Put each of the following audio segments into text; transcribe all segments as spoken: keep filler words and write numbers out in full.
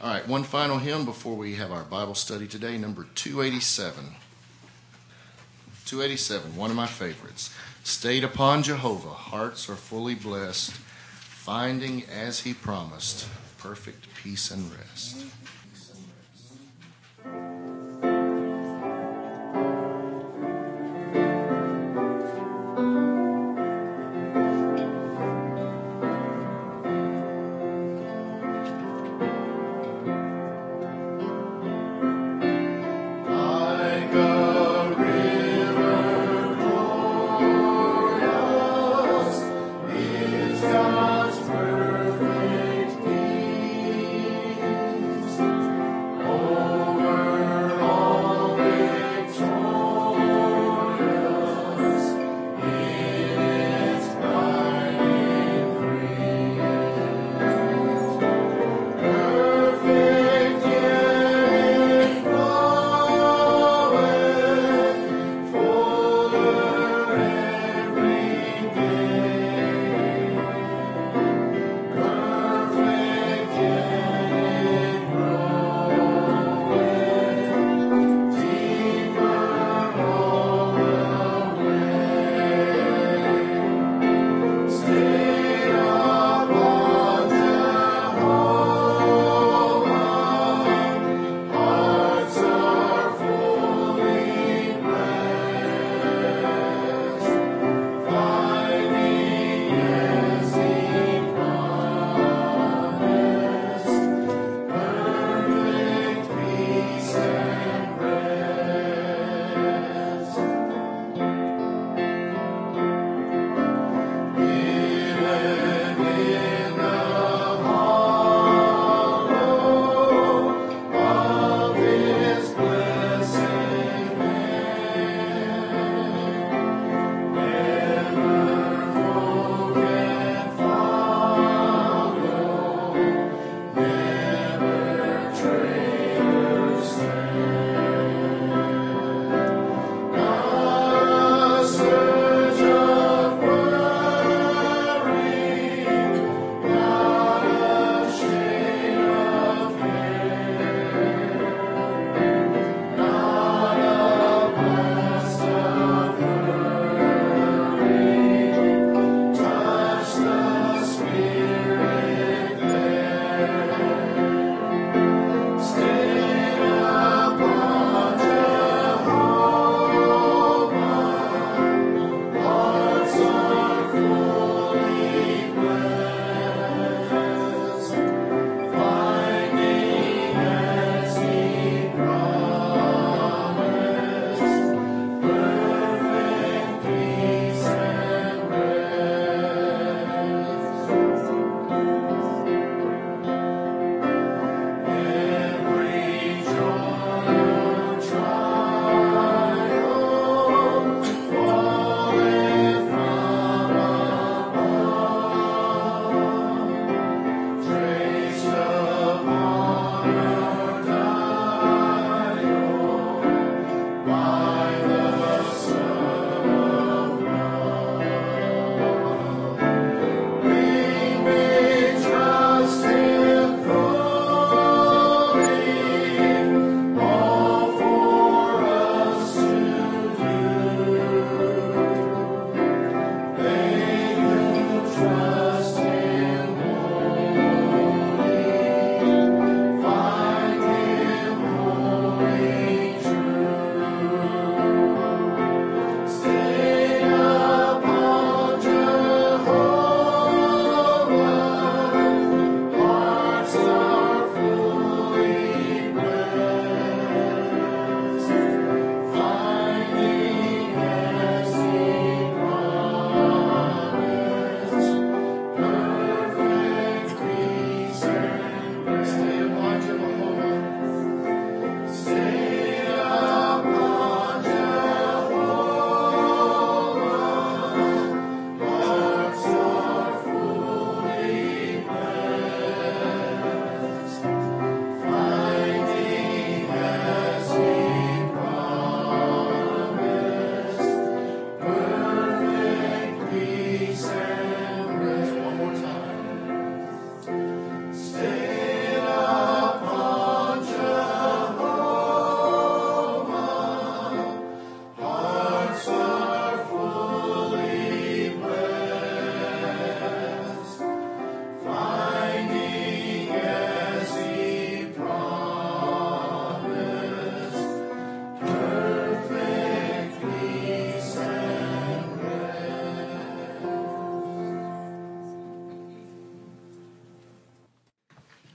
All right, one final hymn before we have our Bible study today, number two eighty-seven. two eighty-seven, one of my favorites. Stayed upon Jehovah, hearts are fully blessed, finding as he promised, perfect peace and rest. God's perfect peace.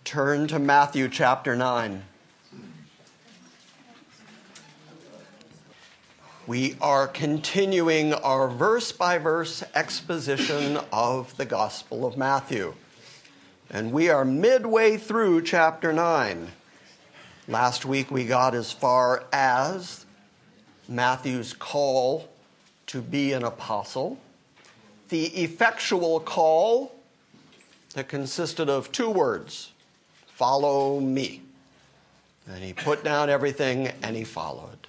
Turn to Matthew chapter nine. We are continuing our verse-by-verse exposition of the Gospel of Matthew. And we are midway through chapter nine. Last week we got as far as Matthew's call to be an apostle, the effectual call that consisted of two words, follow me. And he put down everything and he followed.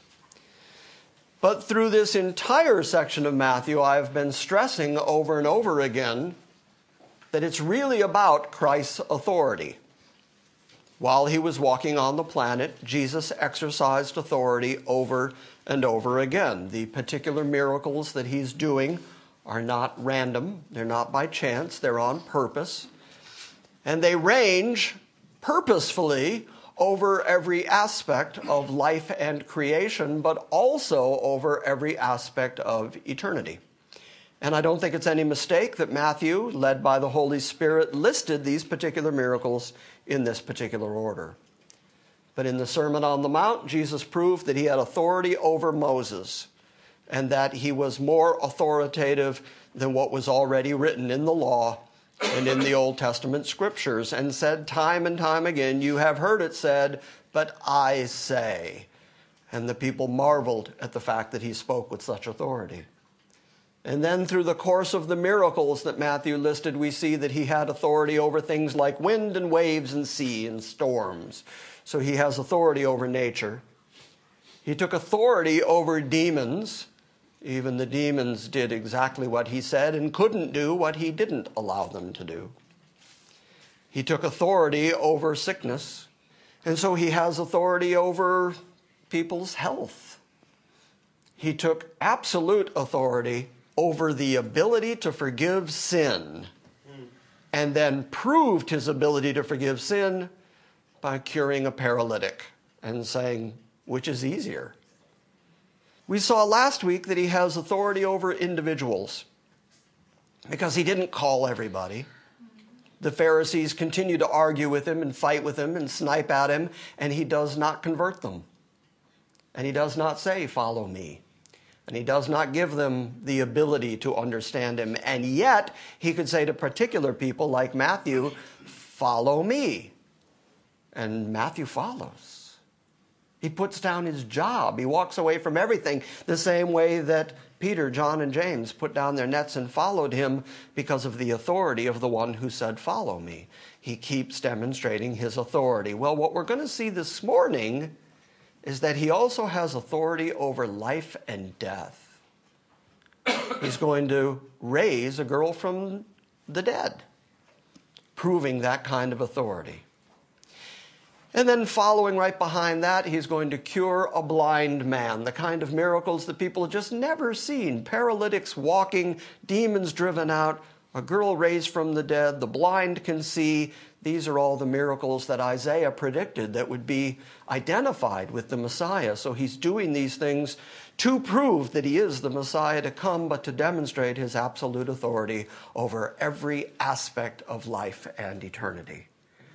But through this entire section of Matthew, I've been stressing over and over again that it's really about Christ's authority. While he was walking on the planet, Jesus exercised authority over and over again. The particular miracles that he's doing are not random. They're not by chance. They're on purpose. And they range purposefully over every aspect of life and creation, but also over every aspect of eternity. And I don't think it's any mistake that Matthew, led by the Holy Spirit, listed these particular miracles in this particular order. But in the Sermon on the Mount, Jesus proved that he had authority over Moses and that he was more authoritative than what was already written in the law and in the Old Testament scriptures, and said time and time again, you have heard it said, but I say. And the people marveled at the fact that he spoke with such authority. And then through the course of the miracles that Matthew listed, we see that he had authority over things like wind and waves and sea and storms. So he has authority over nature. He took authority over demons. Even the demons did exactly what he said and couldn't do what he didn't allow them to do. He took authority over sickness, and so he has authority over people's health. He took absolute authority over the ability to forgive sin, and then proved his ability to forgive sin by curing a paralytic and saying, which is easier? We saw last week that he has authority over individuals because he didn't call everybody. The Pharisees continue to argue with him and fight with him and snipe at him, and he does not convert them. And he does not say, follow me. And he does not give them the ability to understand him. And yet, he could say to particular people like Matthew, follow me. And Matthew follows. He puts down his job. He walks away from everything the same way that Peter, John, and James put down their nets and followed him because of the authority of the one who said, follow me. He keeps demonstrating his authority. Well, what we're going to see this morning is that he also has authority over life and death. He's going to raise a girl from the dead, proving that kind of authority. And then following right behind that, he's going to cure a blind man, the kind of miracles that people have just never seen. Paralytics walking, demons driven out, a girl raised from the dead, the blind can see. These are all the miracles that Isaiah predicted that would be identified with the Messiah. So he's doing these things to prove that he is the Messiah to come, but to demonstrate his absolute authority over every aspect of life and eternity.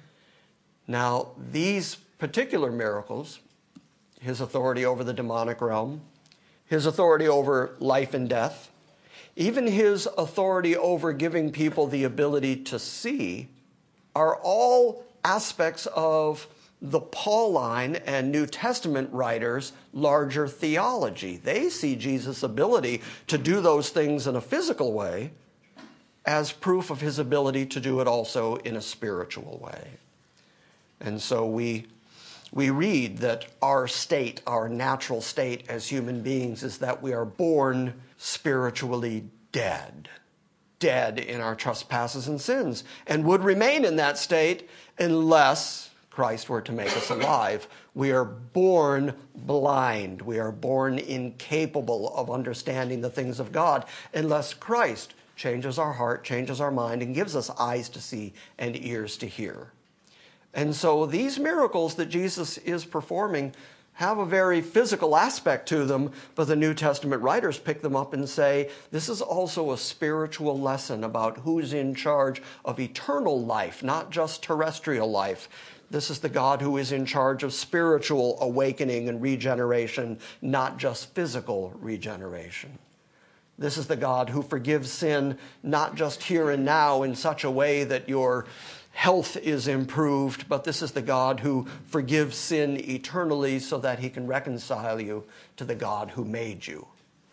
Now, these particular miracles, his authority over the demonic realm, his authority over life and death, even his authority over giving people the ability to see, are all aspects of the Pauline and New Testament writers' larger theology. They see Jesus' ability to do those things in a physical way as proof of his ability to do it also in a spiritual way. And so we, we read that our state, our natural state as human beings, is that we are born spiritually dead. Dead in our trespasses and sins, and would remain in that state unless Christ were to make us alive. We are born blind. We are born incapable of understanding the things of God unless Christ changes our heart, changes our mind, and gives us eyes to see and ears to hear. And so these miracles that Jesus is performing have a very physical aspect to them, but the New Testament writers pick them up and say, this is also a spiritual lesson about who's in charge of eternal life, not just terrestrial life. This is the God who is in charge of spiritual awakening and regeneration, not just physical regeneration. This is the God who forgives sin, not just here and now in such a way that your health is improved, but this is the God who forgives sin eternally so that he can reconcile you to the God who made you.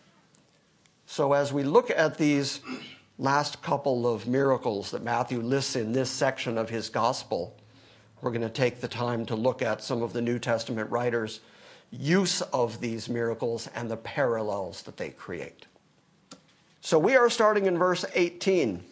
So as we look at these last couple of miracles that Matthew lists in this section of his gospel, we're going to take the time to look at some of the New Testament writers' use of these miracles and the parallels that they create. So we are starting in verse eighteen.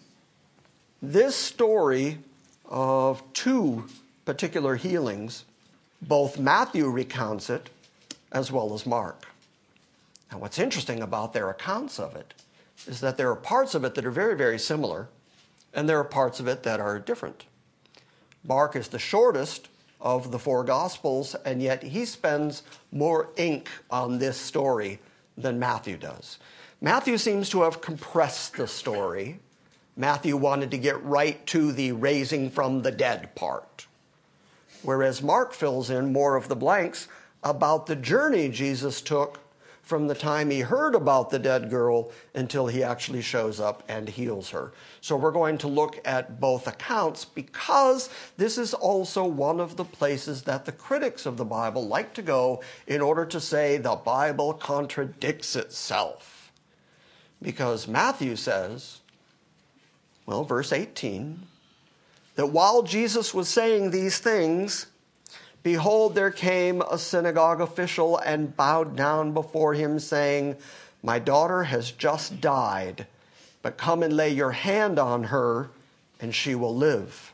This story of two particular healings, both Matthew recounts it as well as Mark. Now, what's interesting about their accounts of it is that there are parts of it that are very, very similar, and there are parts of it that are different. Mark is the shortest of the four Gospels, and yet he spends more ink on this story than Matthew does. Matthew seems to have compressed the story. Matthew wanted to get right to the raising from the dead part, whereas Mark fills in more of the blanks about the journey Jesus took from the time he heard about the dead girl until he actually shows up and heals her. So we're going to look at both accounts because this is also one of the places that the critics of the Bible like to go in order to say the Bible contradicts itself. Because Matthew says, well, verse eighteen, that while Jesus was saying these things, behold, there came a synagogue official and bowed down before him, saying, my daughter has just died, but come and lay your hand on her, and she will live.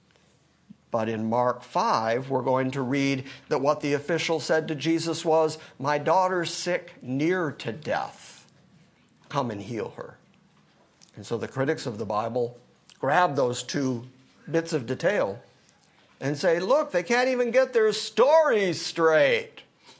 But in Mark five, we're going to read that what the official said to Jesus was, my daughter's sick near to death. Come and heal her. And so the critics of the Bible grab those two bits of detail and say, look, they can't even get their stories straight.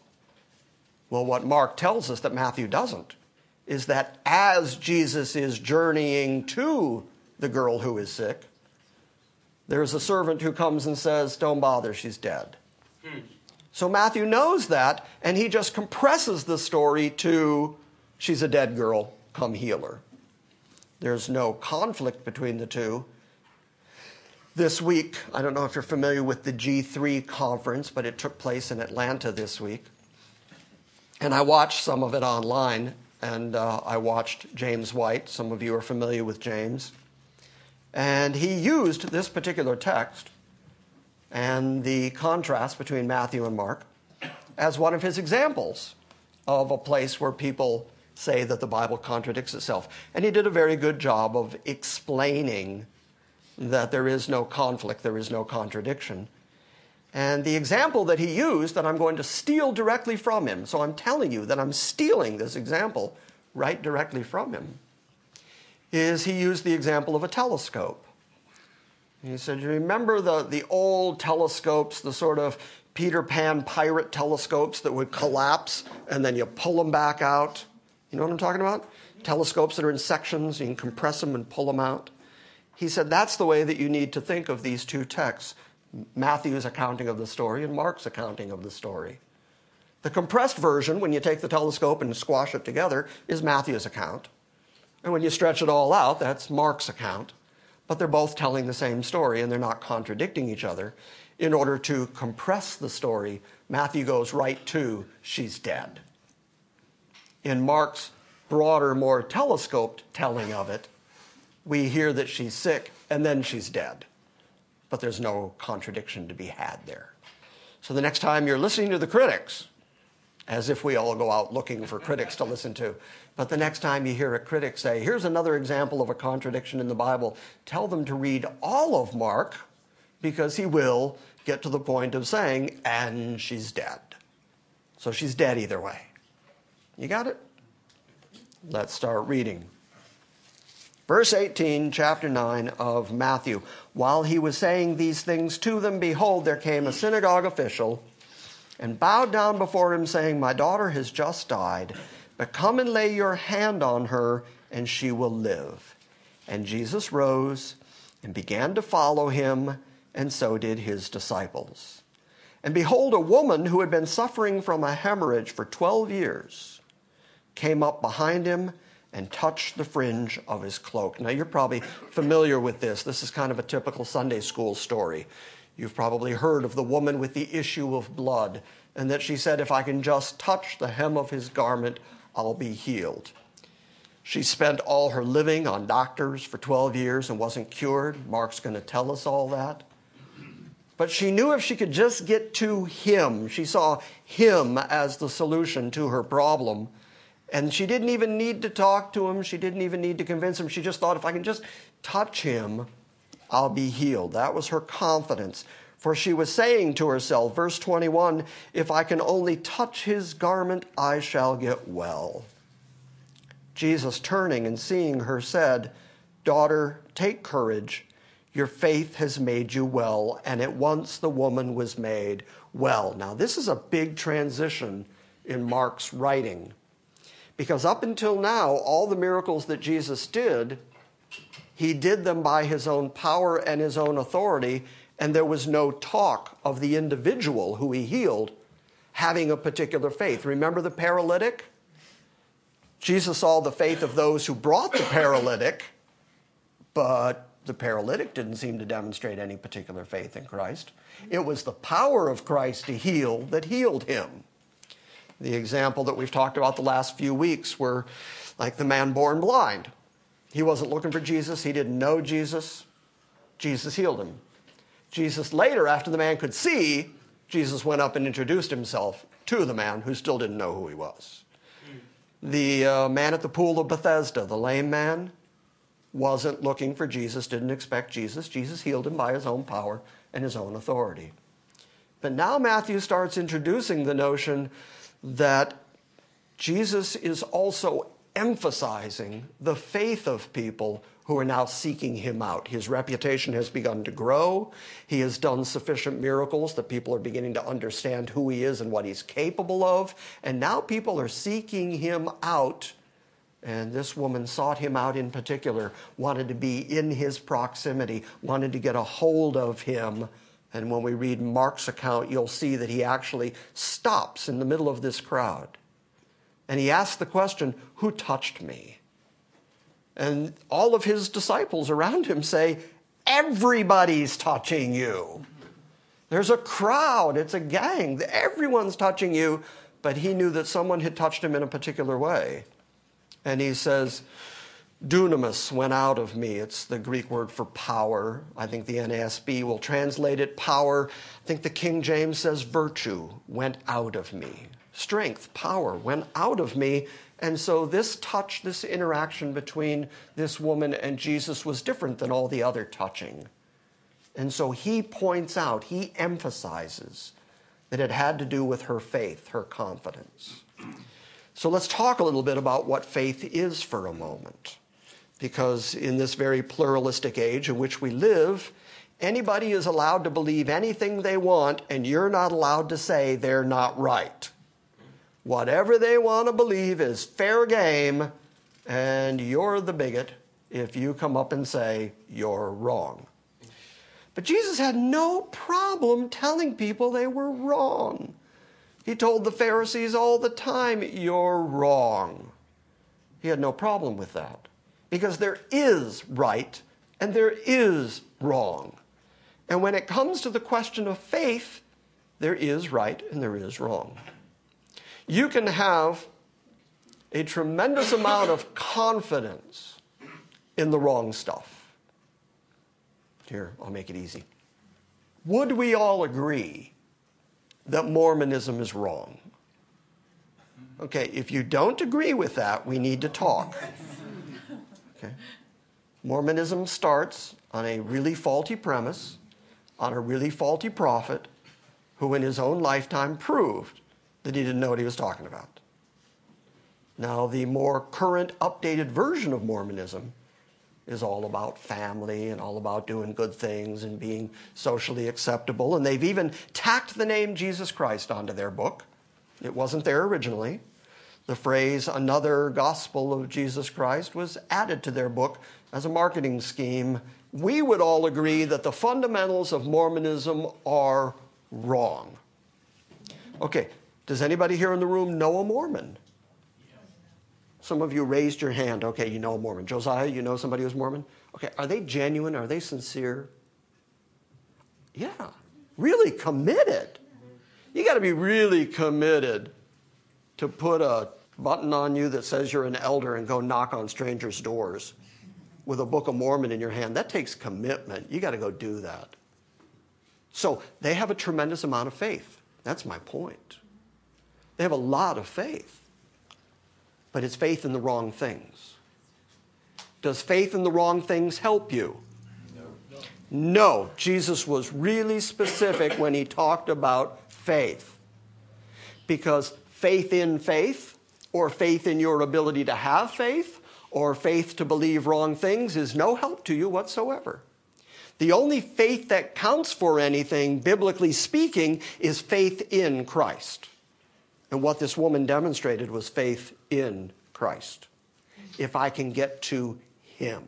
Well, what Mark tells us that Matthew doesn't is that as Jesus is journeying to the girl who is sick, there's a servant who comes and says, don't bother, she's dead. Hmm. So Matthew knows that, and he just compresses the story to, she's a dead girl, come heal her. There's no conflict between the two. This week, I don't know if you're familiar with the G three conference, but it took place in Atlanta this week. And I watched some of it online, and uh, I watched James White. Some of you are familiar with James. And he used this particular text and the contrast between Matthew and Mark as one of his examples of a place where people say that the Bible contradicts itself. And he did a very good job of explaining that there is no conflict, there is no contradiction. And the example that he used that I'm going to steal directly from him, so I'm telling you that I'm stealing this example right directly from him, is he used the example of a telescope. He said, you remember the, the old telescopes, the sort of Peter Pan pirate telescopes that would collapse and then you pull them back out? You know what I'm talking about? Telescopes that are in sections, you can compress them and pull them out. He said that's the way that you need to think of these two texts, Matthew's accounting of the story and Mark's accounting of the story. The compressed version, when you take the telescope and squash it together, is Matthew's account. And when you stretch it all out, that's Mark's account. But they're both telling the same story, and they're not contradicting each other. In order to compress the story, Matthew goes right to, she's dead. In Mark's broader, more telescoped telling of it, we hear that she's sick, and then she's dead. But there's no contradiction to be had there. So the next time you're listening to the critics, as if we all go out looking for critics to listen to, but the next time you hear a critic say, here's another example of a contradiction in the Bible, tell them to read all of Mark, because he will get to the point of saying, and she's dead. So she's dead either way. You got it? Let's start reading. Verse eighteen, chapter nine of Matthew. While he was saying these things to them, behold, there came a synagogue official and bowed down before him, saying, "My daughter has just died, but come and lay your hand on her, and she will live." And Jesus rose and began to follow him, and so did his disciples. And behold, a woman who had been suffering from a hemorrhage for twelve years came up behind him and touched the fringe of his cloak. Now, you're probably familiar with this. This is kind of a typical Sunday school story. You've probably heard of the woman with the issue of blood, and that she said, "If I can just touch the hem of his garment, I'll be healed." She spent all her living on doctors for twelve years and wasn't cured. Mark's going to tell us all that. But she knew if she could just get to him, she saw him as the solution to her problem. And she didn't even need to talk to him. She didn't even need to convince him. She just thought, if I can just touch him, I'll be healed. That was her confidence. For she was saying to herself, verse twenty-one, "If I can only touch his garment, I shall get well." Jesus, turning and seeing her, said, "Daughter, take courage. Your faith has made you well." And at once the woman was made well. Now, this is a big transition in Mark's writing, because up until now, all the miracles that Jesus did, he did them by his own power and his own authority, and there was no talk of the individual who he healed having a particular faith. Remember the paralytic? Jesus saw the faith of those who brought the paralytic, but the paralytic didn't seem to demonstrate any particular faith in Christ. It was the power of Christ to heal that healed him. The example that we've talked about the last few weeks were like the man born blind. He wasn't looking for Jesus. He didn't know Jesus. Jesus healed him. Jesus later, after the man could see, Jesus went up and introduced himself to the man who still didn't know who he was. The uh, man at the pool of Bethesda, the lame man, wasn't looking for Jesus, didn't expect Jesus. Jesus healed him by his own power and his own authority. But now Matthew starts introducing the notion that Jesus is also emphasizing the faith of people who are now seeking him out. His reputation has begun to grow. He has done sufficient miracles that people are beginning to understand who he is and what he's capable of. And now people are seeking him out. And this woman sought him out in particular, wanted to be in his proximity, wanted to get a hold of him. And when we read Mark's account, you'll see that he actually stops in the middle of this crowd. And he asks the question, "Who touched me?" And all of his disciples around him say, "Everybody's touching you. There's a crowd, it's a gang, everyone's touching you." But he knew that someone had touched him in a particular way. And he says, "Dunamis went out of me." It's the Greek word for power. I think the N A S B will translate it power. I think the King James says virtue went out of me. Strength, power went out of me. And so this touch, this interaction between this woman and Jesus was different than all the other touching. And so he points out, he emphasizes that it had to do with her faith, her confidence. So let's talk a little bit about what faith is for a moment. Because in this very pluralistic age in which we live, anybody is allowed to believe anything they want, and you're not allowed to say they're not right. Whatever they want to believe is fair game, and you're the bigot if you come up and say you're wrong. But Jesus had no problem telling people they were wrong. He told the Pharisees all the time, "You're wrong." He had no problem with that, because there is right and there is wrong. And when it comes to the question of faith, there is right and there is wrong. You can have a tremendous amount of confidence in the wrong stuff. Here, I'll make it easy. Would we all agree that Mormonism is wrong? Okay, if you don't agree with that, we need to talk. Okay. Mormonism starts on a really faulty premise, on a really faulty prophet who in his own lifetime proved that he didn't know what he was talking about. Now, the more current, updated version of Mormonism is all about family and all about doing good things and being socially acceptable. And they've even tacked the name Jesus Christ onto their book. It wasn't there originally. The phrase, another gospel of Jesus Christ, was added to their book as a marketing scheme. We would all agree that the fundamentals of Mormonism are wrong. Okay, does anybody here in the room know a Mormon? Some of you raised your hand. Okay, you know a Mormon. Josiah, you know somebody who's Mormon? Okay, are they genuine? Are they sincere? Yeah, really committed. You got to be really committed to put a button on you that says you're an elder and go knock on strangers' doors with a Book of Mormon in your hand. That takes commitment. You got to go do that. So they have a tremendous amount of faith. That's my point. They have a lot of faith. But it's faith in the wrong things. Does faith in the wrong things help you? No. No. Jesus was really specific when he talked about faith. Because faith in faith, or faith in your ability to have faith, or faith to believe wrong things is no help to you whatsoever. The only faith that counts for anything, biblically speaking, is faith in Christ. And what this woman demonstrated was faith in Christ. If I can get to him.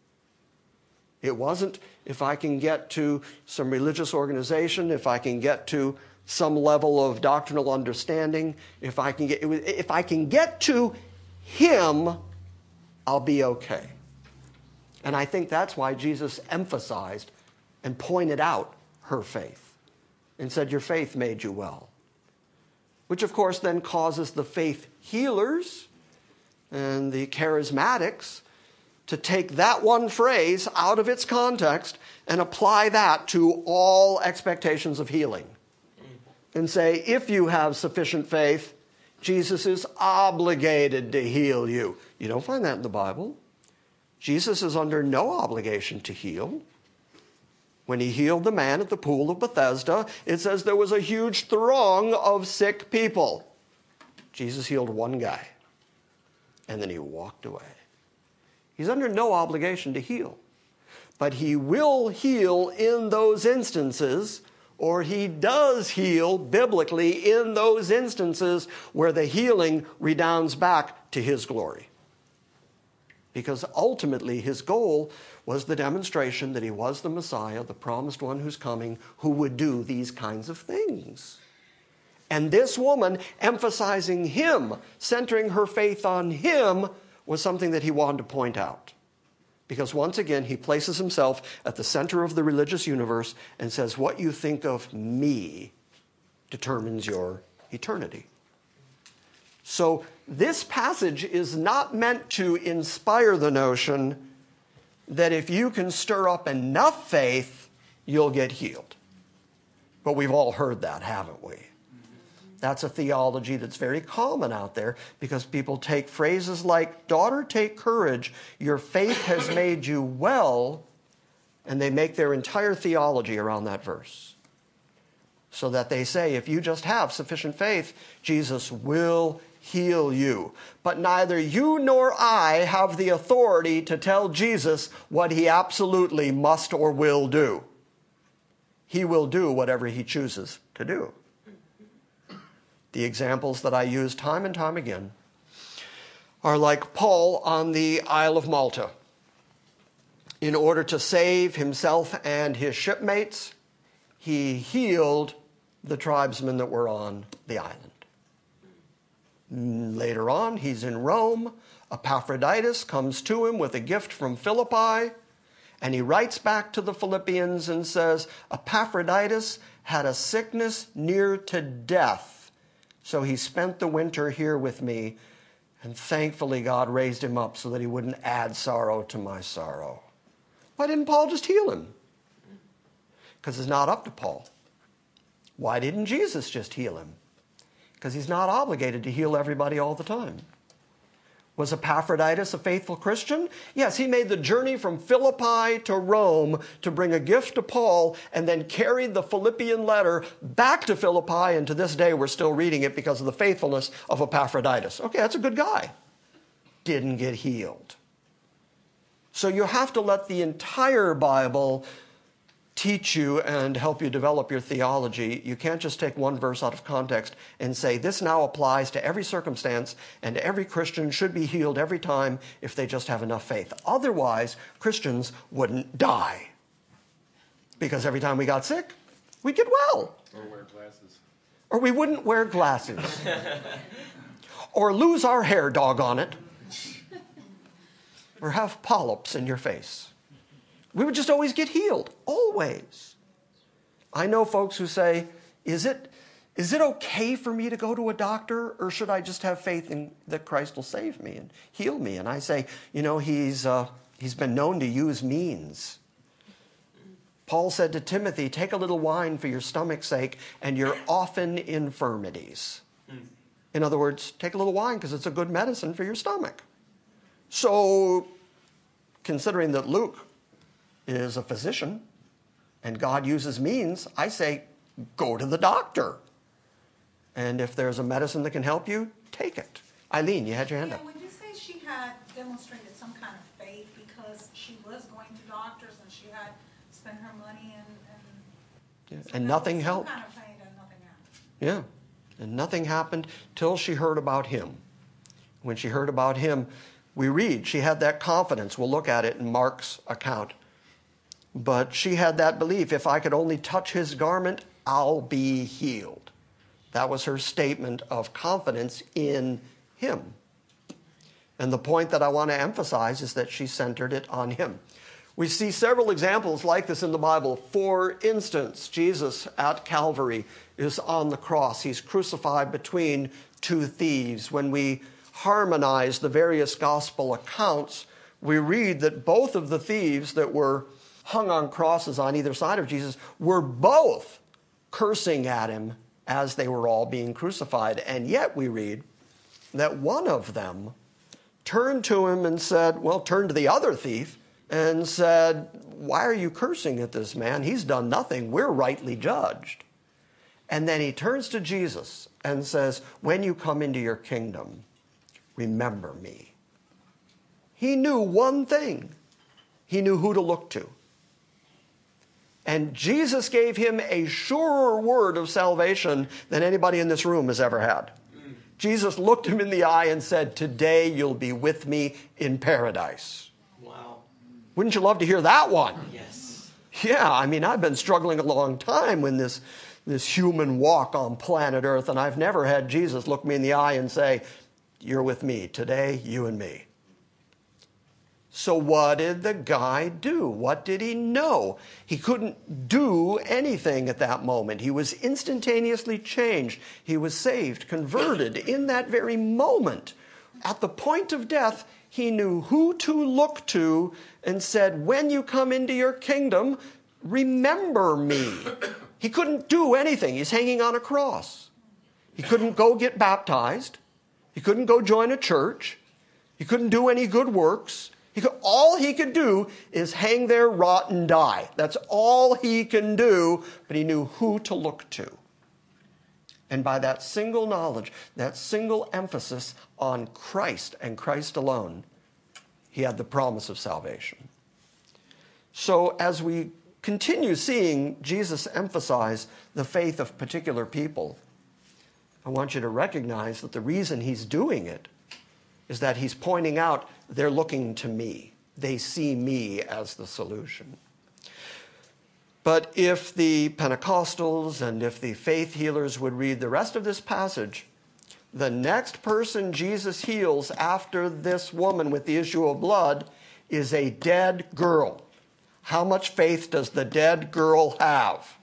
It wasn't if I can get to some religious organization, if I can get to some level of doctrinal understanding, if I can get, if I can get to him, I'll be okay. And I think that's why Jesus emphasized and pointed out her faith and said, your faith made you well. Which, of course, then causes the faith healers and the charismatics to take that one phrase out of its context and apply that to all expectations of healing. And say, if you have sufficient faith, Jesus is obligated to heal you. You don't find that in the Bible. Jesus is under no obligation to heal. When he healed the man at the pool of Bethesda, it says there was a huge throng of sick people. Jesus healed one guy, and then he walked away. He's under no obligation to heal. But he will heal in those instances, or he does heal biblically in those instances where the healing redounds back to his glory. Because ultimately his goal was the demonstration that he was the Messiah, the promised one who's coming, who would do these kinds of things. And this woman, emphasizing him, centering her faith on him, was something that he wanted to point out. Because once again, he places himself at the center of the religious universe and says, what you think of me determines your eternity. So this passage is not meant to inspire the notion that if you can stir up enough faith, you'll get healed. But we've all heard that, haven't we? That's a theology that's very common out there because people take phrases like, daughter, take courage, your faith has made you well, and they make their entire theology around that verse. So that they say, if you just have sufficient faith, Jesus will heal you. But neither you nor I have the authority to tell Jesus what he absolutely must or will do. He will do whatever he chooses to do. The examples that I use time and time again are like Paul on the Isle of Malta. In order to save himself and his shipmates, he healed the tribesmen that were on the island. Later on, he's in Rome. Epaphroditus comes to him with a gift from Philippi, and he writes back to the Philippians and says, Epaphroditus had a sickness near to death. So he spent the winter here with me, and thankfully God raised him up so that he wouldn't add sorrow to my sorrow. Why didn't Paul just heal him? Because it's not up to Paul. Why didn't Jesus just heal him? Because he's not obligated to heal everybody all the time. Was Epaphroditus a faithful Christian? Yes, he made the journey from Philippi to Rome to bring a gift to Paul and then carried the Philippian letter back to Philippi, and to this day we're still reading it because of the faithfulness of Epaphroditus. Okay, that's a good guy. Didn't get healed. So you have to let the entire Bible teach you and help you develop your theology. You can't just take one verse out of context and say, this now applies to every circumstance and every Christian should be healed every time if they just have enough faith. Otherwise, Christians wouldn't die. Because every time we got sick, we'd get well. Or wear glasses. Or we wouldn't wear glasses. Or lose our hair, doggone it. Or have polyps in your face. We would just always get healed, always. I know folks who say, is it, is it okay for me to go to a doctor, or should I just have faith in that Christ will save me and heal me? And I say, you know, he's, uh, he's been known to use means. Paul said to Timothy, take a little wine for your stomach's sake and your often infirmities. In other words, take a little wine because it's a good medicine for your stomach. So, considering that Luke is a physician and God uses means, I say, go to the doctor. And if there's a medicine that can help you, take it. Eileen, you had your hand Yeah, up. when you say she had demonstrated some kind of faith because she was going to doctors and she had spent her money and... And, Yeah, so and that nothing was helped. Some kind of faith and nothing happened. Yeah, and nothing happened till she heard about him. When she heard about him, we read, she had that confidence. We'll look at it in Mark's account. But she had that belief, if I could only touch his garment, I'll be healed. That was her statement of confidence in him. And the point that I want to emphasize is that she centered it on him. We see several examples like this in the Bible. For instance, Jesus at Calvary is on the cross. He's crucified between two thieves. When we harmonize the various gospel accounts, we read that both of the thieves that were hung on crosses on either side of Jesus were both cursing at him as they were all being crucified. And yet we read that one of them turned to him and said, well, turned to the other thief and said, why are you cursing at this man? He's done nothing. We're rightly judged. And then he turns to Jesus and says, when you come into your kingdom, remember me. He knew one thing. He knew who to look to. And Jesus gave him a surer word of salvation than anybody in this room has ever had. Mm. Jesus looked him in the eye and said, today you'll be with me in paradise. Wow. Wouldn't you love to hear that one? Yes. Yeah, I mean, I've been struggling a long time with this, this human walk on planet Earth, and I've never had Jesus look me in the eye and say, you're with me today, you and me. So what did the guy do? What did he know? He couldn't do anything at that moment. He was instantaneously changed. He was saved, converted in that very moment. At the point of death, he knew who to look to and said, when you come into your kingdom, remember me. He couldn't do anything. He's hanging on a cross. He couldn't go get baptized. He couldn't go join a church. He couldn't do any good works. He could, all he could do is hang there, rot, and die. That's all he can do, but he knew who to look to. And by that single knowledge, that single emphasis on Christ and Christ alone, he had the promise of salvation. So as we continue seeing Jesus emphasize the faith of particular people, I want you to recognize that the reason he's doing it is that he's pointing out they're looking to me. They see me as the solution. But if the Pentecostals and if the faith healers would read the rest of this passage, the next person Jesus heals after this woman with the issue of blood is a dead girl. How much faith does the dead girl have?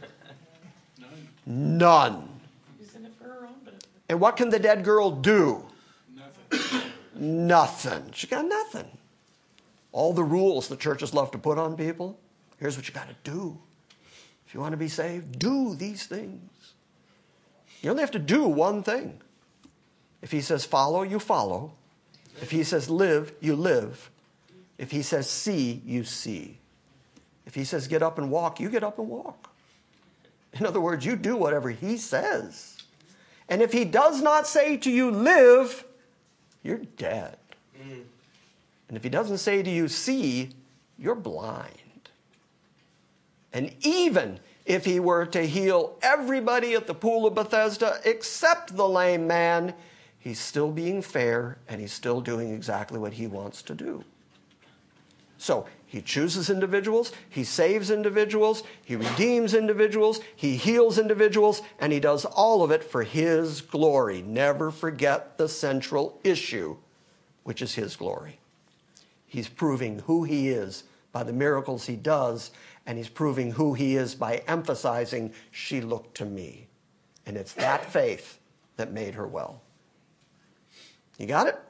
None. None. And what can the dead girl do? Nothing. Nothing. She got nothing. All the rules the churches love to put on people. Here's what you got to do. If you want to be saved, do these things. You only have to do one thing. If he says follow, you follow. If he says live, you live. If he says see, you see. If he says get up and walk, you get up and walk. In other words, you do whatever he says. And if he does not say to you live, you're dead. Mm. And if he doesn't say to you, see, you're blind. And even if he were to heal everybody at the pool of Bethesda except the lame man, he's still being fair and he's still doing exactly what he wants to do. So he chooses individuals, he saves individuals, he redeems individuals, he heals individuals, and he does all of it for his glory. Never forget the central issue, which is his glory. He's proving who he is by the miracles he does, and he's proving who he is by emphasizing, she looked to me. And it's that faith that made her well. You got it?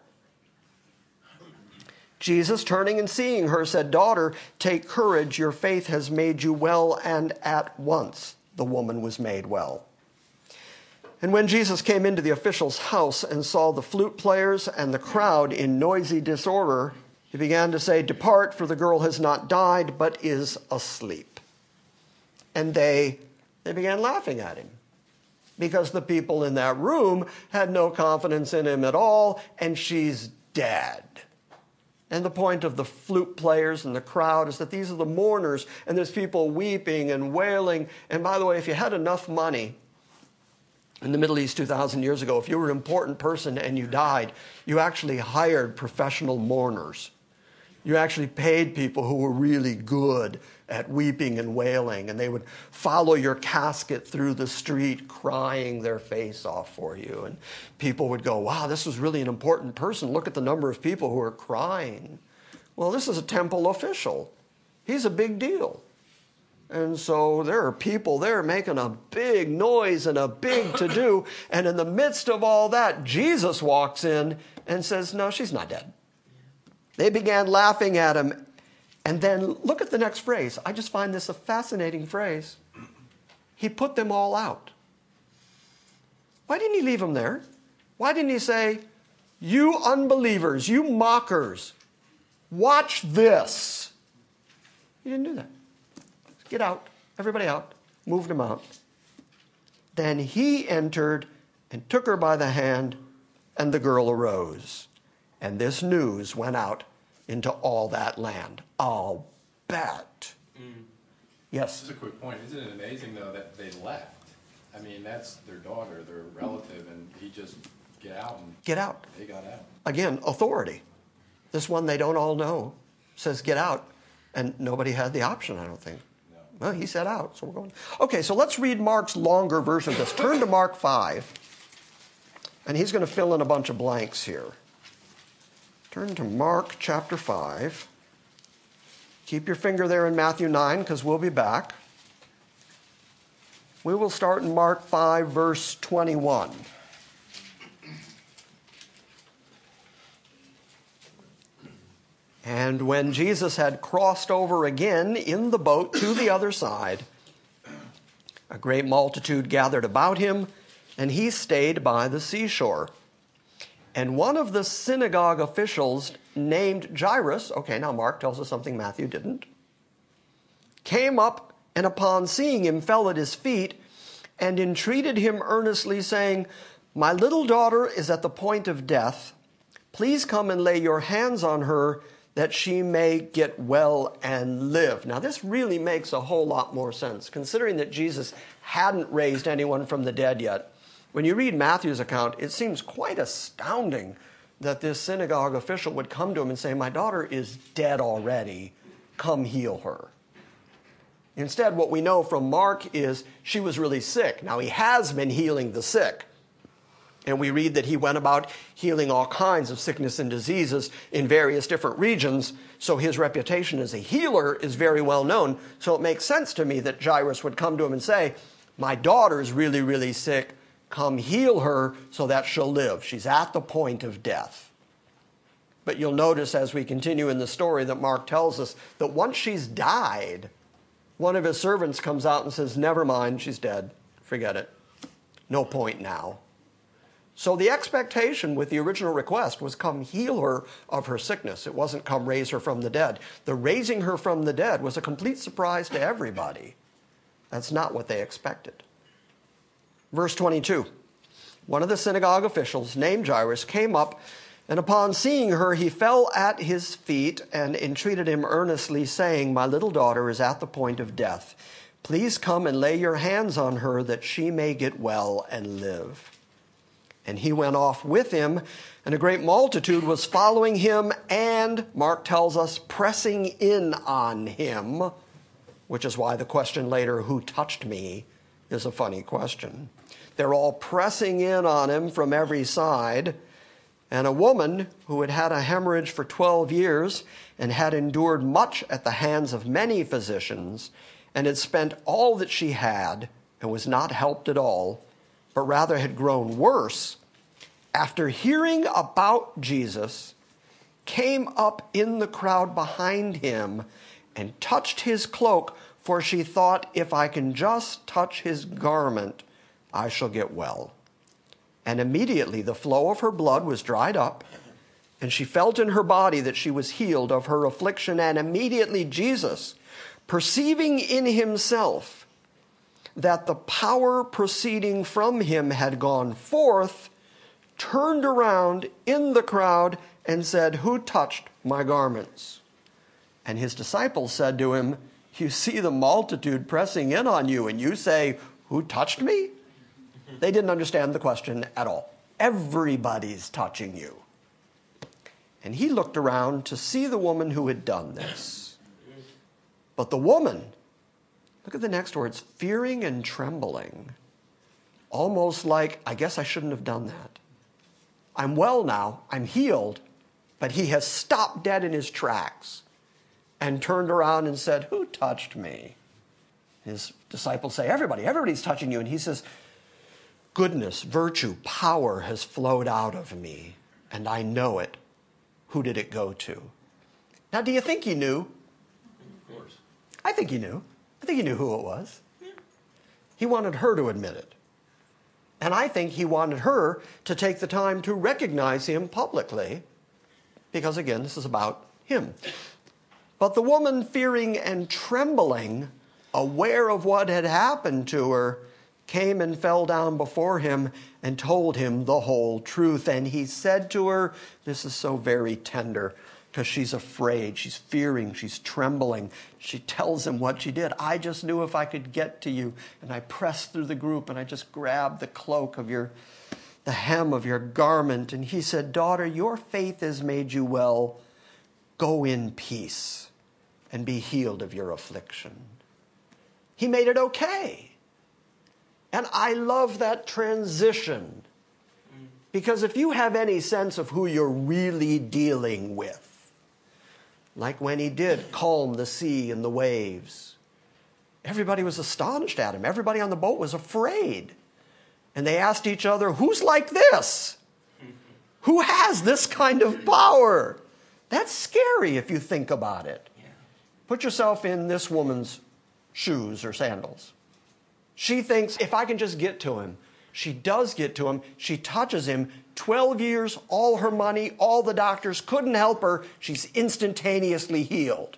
Jesus, turning and seeing her, said, daughter, take courage, your faith has made you well. And at once the woman was made well. And when Jesus came into the official's house and saw the flute players and the crowd in noisy disorder, he began to say, depart, for the girl has not died, but is asleep. And they, they began laughing at him, because the people in that room had no confidence in him at all, and she's dead. And the point of the flute players and the crowd is that these are the mourners, and there's people weeping and wailing. And by the way, if you had enough money in the Middle East two thousand years ago, if you were an important person and you died, you actually hired professional mourners. You actually paid people who were really good at weeping and wailing, and they would follow your casket through the street crying their face off for you. And people would go, wow, this was really an important person. Look at the number of people who are crying. Well, this is a temple official. He's a big deal. And so there are people there making a big noise and a big to-do. And in the midst of all that, Jesus walks in and says, no, she's not dead. They began laughing at him. And then look at the next phrase. I just find this a fascinating phrase. He put them all out. Why didn't he leave them there? Why didn't he say, you unbelievers, you mockers, watch this? He didn't do that. Get out. Everybody out. Moved them out. Then he entered and took her by the hand, and the girl arose. And this news went out into all that land. I'll bet. Mm. Yes? Just a quick point. Isn't it amazing, though, that they left? I mean, that's their daughter, their relative, and he just, get out. And Get out. They got out. Again, authority. This one they don't all know says get out. And nobody had the option, I don't think. No. Well, he said out, so we're going. Okay, so let's read Mark's longer version of this. Turn to Mark five. And he's going to fill in a bunch of blanks here. Turn to Mark chapter five. Keep your finger there in Matthew nine, because we'll be back. We will start in Mark five, verse twenty-one. And when Jesus had crossed over again in the boat to the other side, a great multitude gathered about him, and he stayed by the seashore. And one of the synagogue officials named Jairus, okay, now Mark tells us something Matthew didn't, came up and upon seeing him fell at his feet and entreated him earnestly, saying, my little daughter is at the point of death. Please come and lay your hands on her that she may get well and live. Now, this really makes a whole lot more sense, considering that Jesus hadn't raised anyone from the dead yet. When you read Matthew's account, it seems quite astounding that this synagogue official would come to him and say, my daughter is dead already. Come heal her. Instead, what we know from Mark is she was really sick. Now, he has been healing the sick. And we read that he went about healing all kinds of sickness and diseases in various different regions. So his reputation as a healer is very well known. So it makes sense to me that Jairus would come to him and say, my daughter is really, really sick. Come heal her so that she'll live. She's at the point of death. But you'll notice as we continue in the story that Mark tells us that once she's died, one of his servants comes out and says, never mind, she's dead. Forget it. No point now. So the expectation with the original request was come heal her of her sickness. It wasn't come raise her from the dead. The raising her from the dead was a complete surprise to everybody. That's not what they expected. Verse twenty-two, one of the synagogue officials named Jairus came up And upon seeing her, he fell at his feet and entreated him earnestly, saying, My little daughter is at the point of death. Please come and lay your hands on her, that she may get well and live. And he went off with him, and a great multitude was following him, and, Mark tells us, pressing in on him, which is why the question later, who touched me, is a funny question. They're all pressing in on him from every side. And a woman who had had a hemorrhage for twelve years and had endured much at the hands of many physicians and had spent all that she had and was not helped at all, but rather had grown worse, after hearing about Jesus, came up in the crowd behind him and touched his cloak, for she thought, if I can just touch his garment, I shall get well. And immediately the flow of her blood was dried up, and she felt in her body that she was healed of her affliction. And immediately Jesus, perceiving in himself that the power proceeding from him had gone forth, turned around in the crowd and said, Who touched my garments? And his disciples said to him, You see the multitude pressing in on you, and you say, Who touched me? They didn't understand the question at all. Everybody's touching you. And he looked around to see the woman who had done this. But the woman, look at the next words, fearing and trembling, almost like, I guess I shouldn't have done that. I'm well now, I'm healed, but he has stopped dead in his tracks and turned around and said, Who touched me? His disciples say, Everybody, everybody's touching you. And he says, Goodness, virtue, power has flowed out of me, and I know it. Who did it go to? Now, do you think he knew? Of course. I think he knew. I think he knew who it was. He wanted her to admit it. And I think he wanted her to take the time to recognize him publicly, because, again, this is about him. But the woman, fearing and trembling, aware of what had happened to her, came and fell down before him and told him the whole truth. And he said to her, this is so very tender, because she's afraid, she's fearing, she's trembling. She tells him what she did. I just knew if I could get to you. And I pressed through the group and I just grabbed the cloak of your, the hem of your garment. And he said, Daughter, your faith has made you well. Go in peace and be healed of your affliction. He made it okay. And I love that transition, because if you have any sense of who you're really dealing with, like when he did calm the sea and the waves, everybody was astonished at him. Everybody on the boat was afraid. And they asked each other, who's like this? Who has this kind of power? That's scary if you think about it. Put yourself in this woman's shoes or sandals. She thinks, if I can just get to him. She does get to him. She touches him. twelve years, all her money, all the doctors couldn't help her. She's instantaneously healed.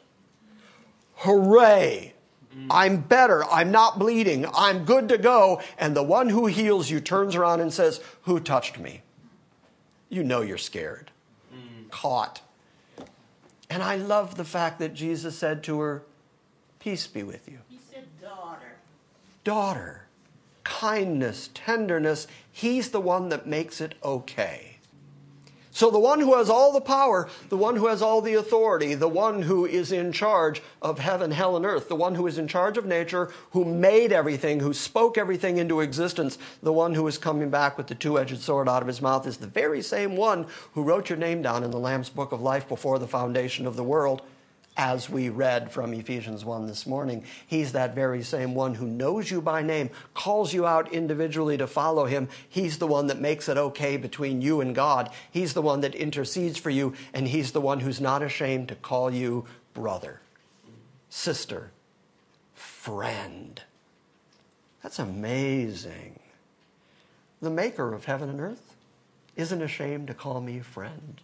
Hooray! I'm better. I'm not bleeding. I'm good to go. And the one who heals you turns around and says, Who touched me? You know you're scared. Mm. Caught. And I love the fact that Jesus said to her, Peace be with you. He said, Daughter. Daughter, kindness, tenderness, he's the one that makes it okay. So the one who has all the power, the one who has all the authority, the one who is in charge of heaven, hell, and earth, the one who is in charge of nature, who made everything, who spoke everything into existence, the one who is coming back with the two-edged sword out of his mouth is the very same one who wrote your name down in the Lamb's Book of Life before the foundation of the world. As we read from Ephesians one this morning, he's that very same one who knows you by name, calls you out individually to follow him. He's the one that makes it okay between you and God. He's the one that intercedes for you, and he's the one who's not ashamed to call you brother, sister, friend. That's amazing. The maker of heaven and earth isn't ashamed to call me friend.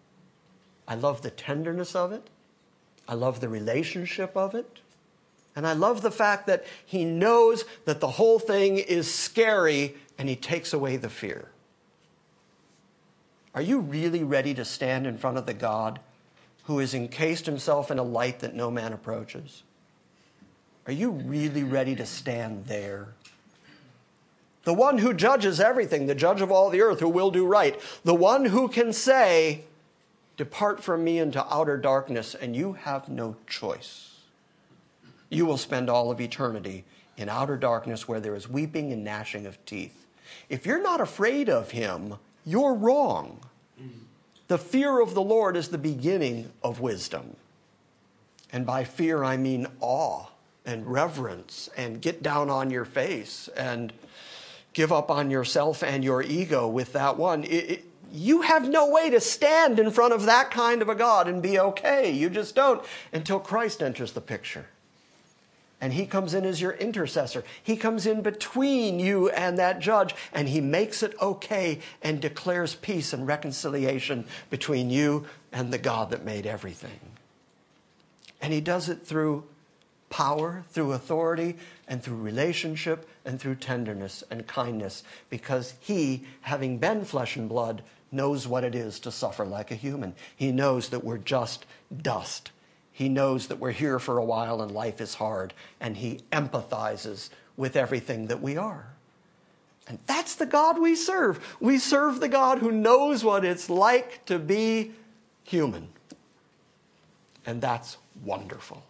I love the tenderness of it. I love the relationship of it. And I love the fact that he knows that the whole thing is scary and he takes away the fear. Are you really ready to stand in front of the God who has encased himself in a light that no man approaches? Are you really ready to stand there? The one who judges everything, the judge of all the earth, who will do right. The one who can say, depart from me into outer darkness, and you have no choice. You will spend all of eternity in outer darkness where there is weeping and gnashing of teeth. If you're not afraid of him, you're wrong. The fear of the Lord is the beginning of wisdom. And by fear, I mean awe and reverence and get down on your face and give up on yourself and your ego with that one. It, it, you have no way to stand in front of that kind of a God and be okay. You just don't until Christ enters the picture. And he comes in as your intercessor. He comes in between you and that judge, and he makes it okay and declares peace and reconciliation between you and the God that made everything. And he does it through power, through authority, and through relationship, and through tenderness and kindness, because he, having been flesh and blood, knows what it is to suffer like a human. He knows that we're just dust. He knows that we're here for a while and life is hard, and he empathizes with everything that we are. And that's the God we serve. We serve the God who knows what it's like to be human. And that's wonderful.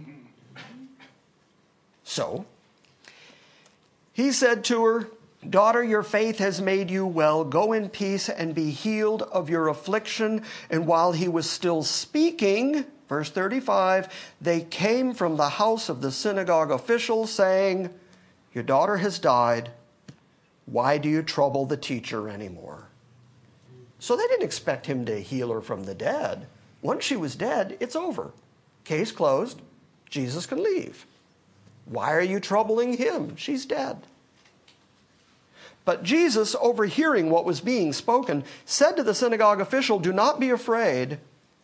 So, he said to her, daughter, your faith has made you well. Go in peace and be healed of your affliction. And while he was still speaking, verse thirty-five, they came from the house of the synagogue official saying, your daughter has died. Why do you trouble the teacher anymore? So they didn't expect him to heal her from the dead. Once she was dead, it's over. Case closed. Jesus can leave. Why are you troubling him? She's dead. But Jesus, overhearing what was being spoken, said to the synagogue official, do not be afraid,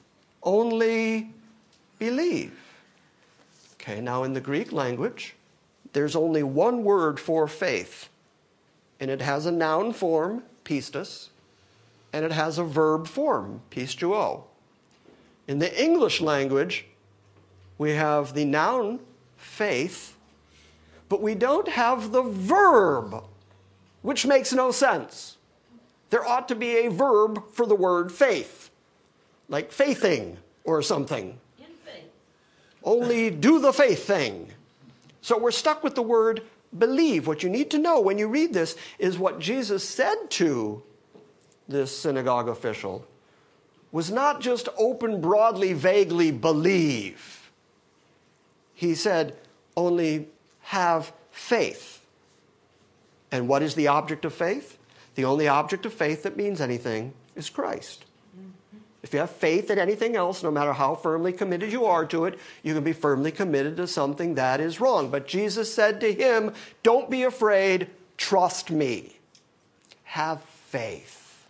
only believe. Okay, now in the Greek language, there's only one word for faith. And it has a noun form, pistos, and it has a verb form, pisteuo. In the English language, we have the noun faith, but we don't have the verb, which makes no sense. There ought to be a verb for the word faith, like faithing or something. In faith. Only do the faith thing. So we're stuck with the word believe. What you need to know when you read this is what Jesus said to this synagogue official was not just open, broadly, vaguely believe. He said, only have faith. And what is the object of faith? The only object of faith that means anything is Christ. Mm-hmm. If you have faith in anything else, no matter how firmly committed you are to it, you can be firmly committed to something that is wrong. But Jesus said to him, don't be afraid, trust me. Have faith.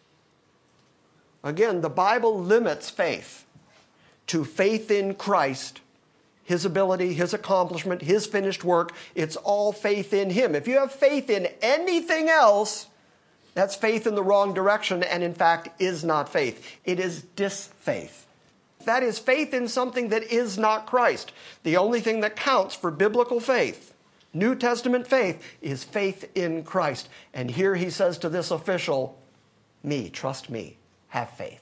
Again, the Bible limits faith to faith in Christ, his ability, his accomplishment, his finished work. It's all faith in him. If you have faith in anything else, that's faith in the wrong direction and in fact is not faith. It is disfaith. That is faith in something that is not Christ. The only thing that counts for biblical faith, New Testament faith, is faith in Christ. And here he says to this official, me, trust me, have faith.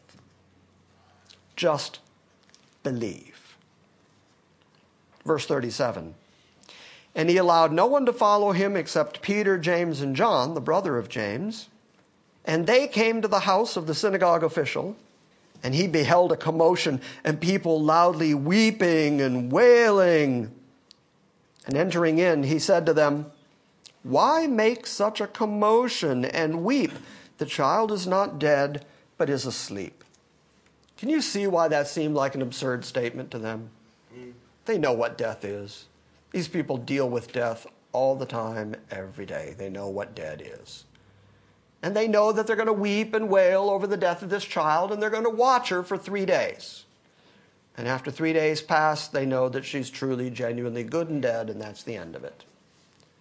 Just believe. Verse thirty-seven, and he allowed no one to follow him except Peter, James, and John, the brother of James. And they came to the house of the synagogue official, and he beheld a commotion and people loudly weeping and wailing. And entering in, he said to them, why make such a commotion and weep? The child is not dead, but is asleep. Can you see why that seemed like an absurd statement to them? They know what death is. These people deal with death all the time, every day. They know what dead is. And they know that they're going to weep and wail over the death of this child, and they're going to watch her for three days. And after three days pass, they know that she's truly, genuinely good and dead, and that's the end of it.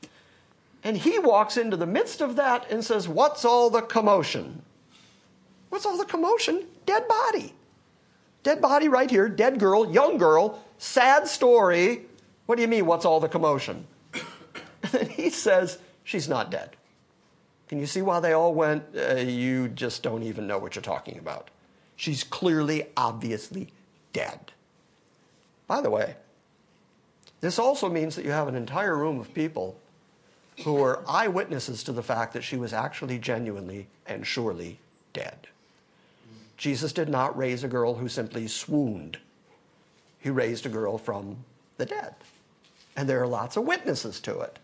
And he walks into the midst of that and says, what's all the commotion? What's all the commotion? Dead body. Dead body right here, dead girl, young girl, sad story. What do you mean, what's all the commotion? And then he says, she's not dead. Can you see why they all went, uh, you just don't even know what you're talking about? She's clearly, obviously dead. By the way, this also means that you have an entire room of people who were eyewitnesses to the fact that she was actually genuinely and surely dead. Jesus did not raise a girl who simply swooned. He raised a girl from the dead. And there are lots of witnesses to it.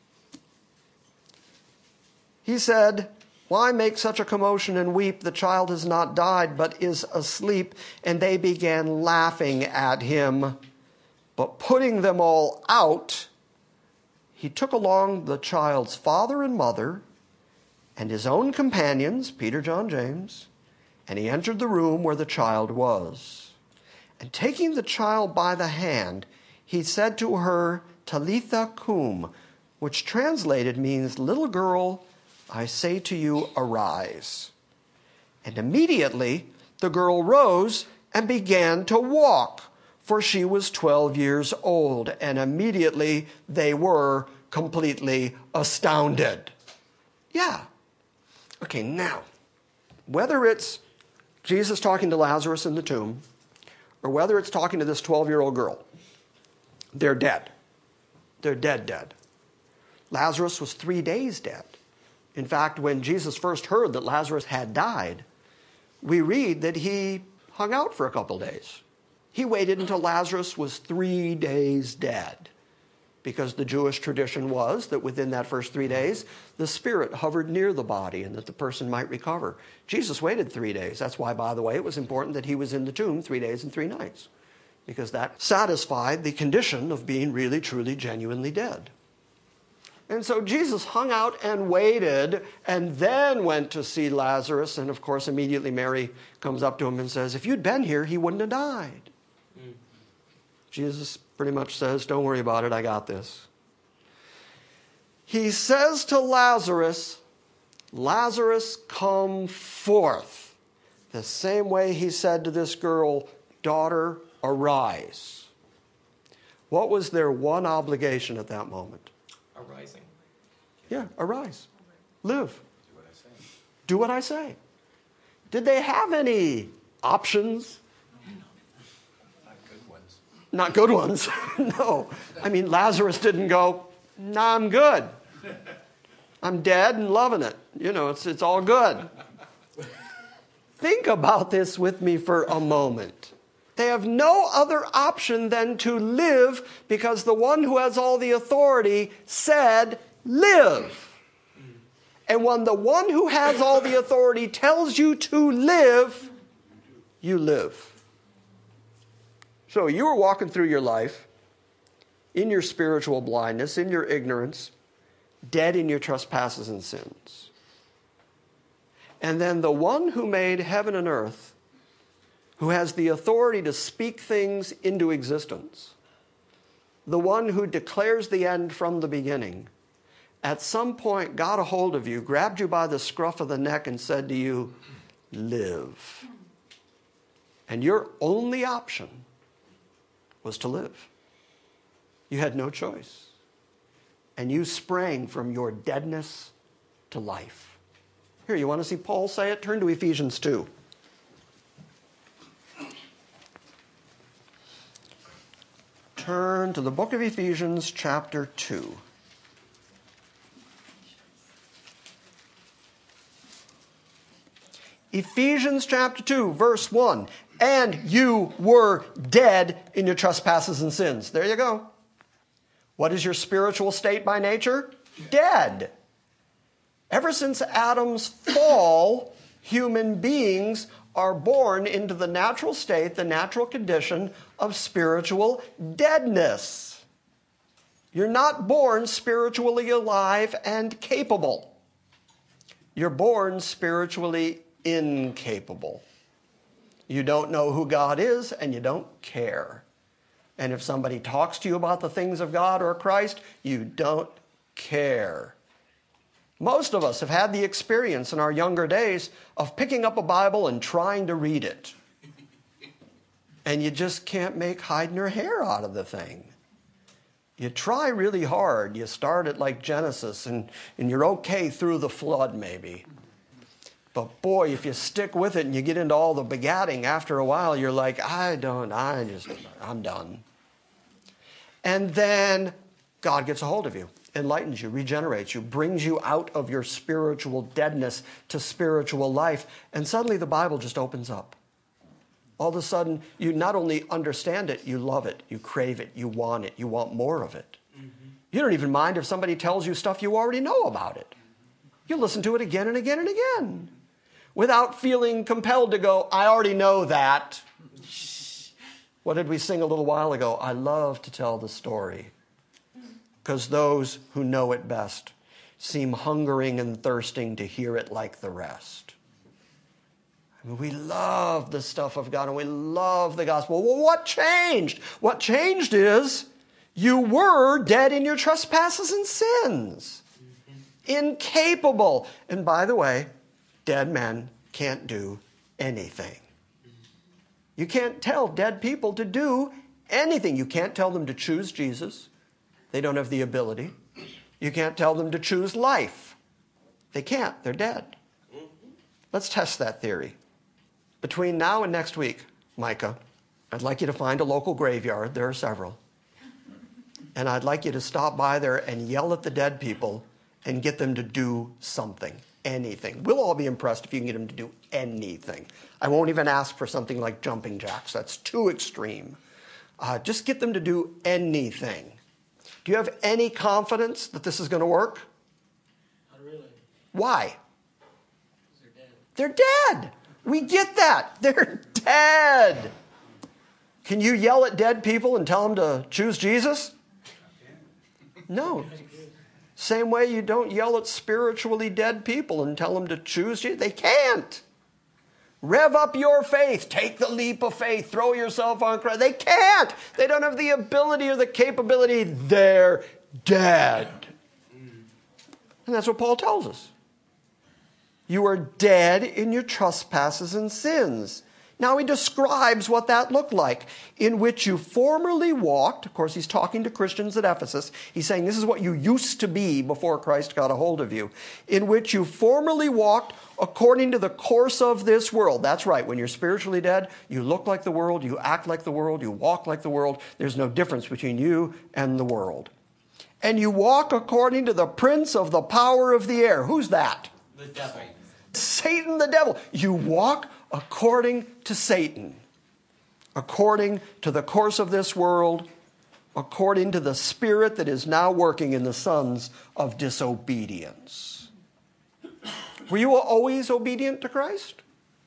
He said, why make such a commotion and weep? The child has not died, but is asleep. And they began laughing at him. But putting them all out, he took along the child's father and mother and his own companions, Peter, John, James, and he entered the room where the child was. And taking the child by the hand, he said to her, Talitha cum, which translated means, little girl, I say to you, arise. And immediately the girl rose and began to walk, for she was twelve years old. And immediately they were completely astounded. Yeah. Okay, now, whether it's Jesus talking to Lazarus in the tomb, or whether it's talking to this twelve-year-old girl, they're dead. They're dead, dead. Lazarus was three days dead. In fact, when Jesus first heard that Lazarus had died, we read that he hung out for a couple days. He waited until Lazarus was three days dead, because the Jewish tradition was that within that first three days, the spirit hovered near the body and that the person might recover. Jesus waited three days. That's why, by the way, it was important that he was in the tomb three days and three nights, because that satisfied the condition of being really, truly, genuinely dead. And so Jesus hung out and waited and then went to see Lazarus. And of course, immediately Mary comes up to him and says, if you'd been here, he wouldn't have died. Mm. Jesus pretty much says, don't worry about it, I got this. He says to Lazarus, Lazarus, come forth. The same way he said to this girl, daughter, arise. What was their one obligation at that moment? Arising. Yeah, arise. Live. Do what I say. Do what I say. Did they have any options? Not good ones. Not good ones. No. I mean, Lazarus didn't go, nah, I'm good. I'm dead and loving it. You know, it's, it's all good. Think about this with me for a moment. They have no other option than to live, because the one who has all the authority said, live. And when the one who has all the authority tells you to live, you live. So you were walking through your life in your spiritual blindness, in your ignorance, dead in your trespasses and sins. And then the one who made heaven and earth, who has the authority to speak things into existence, the one who declares the end from the beginning, at some point got a hold of you, grabbed you by the scruff of the neck and said to you, live. And your only option was to live. You had no choice. And you sprang from your deadness to life. Here, you want to see Paul say it? Turn to Ephesians two. Turn to the book of Ephesians, chapter two. Ephesians chapter two, verse one. And you were dead in your trespasses and sins. There you go. What is your spiritual state by nature? Dead. Ever since Adam's fall, human beings are born into the natural state, the natural condition of spiritual deadness. You're not born spiritually alive and capable. You're born spiritually incapable. You don't know who God is, and you don't care. And if somebody talks to you about the things of God or Christ, you don't care. Most of us have had the experience in our younger days of picking up a Bible and trying to read it. And you just can't make hide nor hair out of the thing. You try really hard. You start at like Genesis and, and you're okay through the flood maybe. But boy, if you stick with it and you get into all the begatting, after a while you're like, I don't, I just, I'm done. And then God gets a hold of you, enlightens you, regenerates you, brings you out of your spiritual deadness to spiritual life. And suddenly the Bible just opens up. All of a sudden, you not only understand it, you love it, you crave it, you want it, you want more of it. Mm-hmm. You don't even mind if somebody tells you stuff you already know about it. You listen to it again and again and again without feeling compelled to go, I already know that. What did we sing a little while ago? I love to tell the story because those who know it best seem hungering and thirsting to hear it like the rest. We love the stuff of God and we love the gospel. Well, what changed? What changed is you were dead in your trespasses and sins. Incapable. And by the way, dead men can't do anything. You can't tell dead people to do anything. You can't tell them to choose Jesus. They don't have the ability. You can't tell them to choose life. They can't. They're dead. Let's test that theory. Between now and next week, Micah, I'd like you to find a local graveyard. There are several. And I'd like you to stop by there and yell at the dead people and get them to do something, anything. We'll all be impressed if you can get them to do anything. I won't even ask for something like jumping jacks. That's too extreme. Uh, just get them to do anything. Do you have any confidence that this is going to work? Not really. Why? They're dead. They're dead. We get that. They're dead. Can you yell at dead people and tell them to choose Jesus? No. Same way you don't yell at spiritually dead people and tell them to choose Jesus. They can't. Rev up your faith. Take the leap of faith. Throw yourself on Christ. They can't. They don't have the ability or the capability. They're dead. And that's what Paul tells us. You are dead in your trespasses and sins. Now he describes what that looked like, in which you formerly walked. Of course, he's talking to Christians at Ephesus. He's saying this is what you used to be before Christ got a hold of you. In which you formerly walked according to the course of this world. That's right. When you're spiritually dead, you look like the world, you act like the world, you walk like the world. There's no difference between you and the world. And you walk according to the prince of the power of the air. Who's that? The devil. Satan the devil. You walk according to Satan, according to the course of this world, according to the spirit that is now working in the sons of disobedience. Were you always obedient to Christ?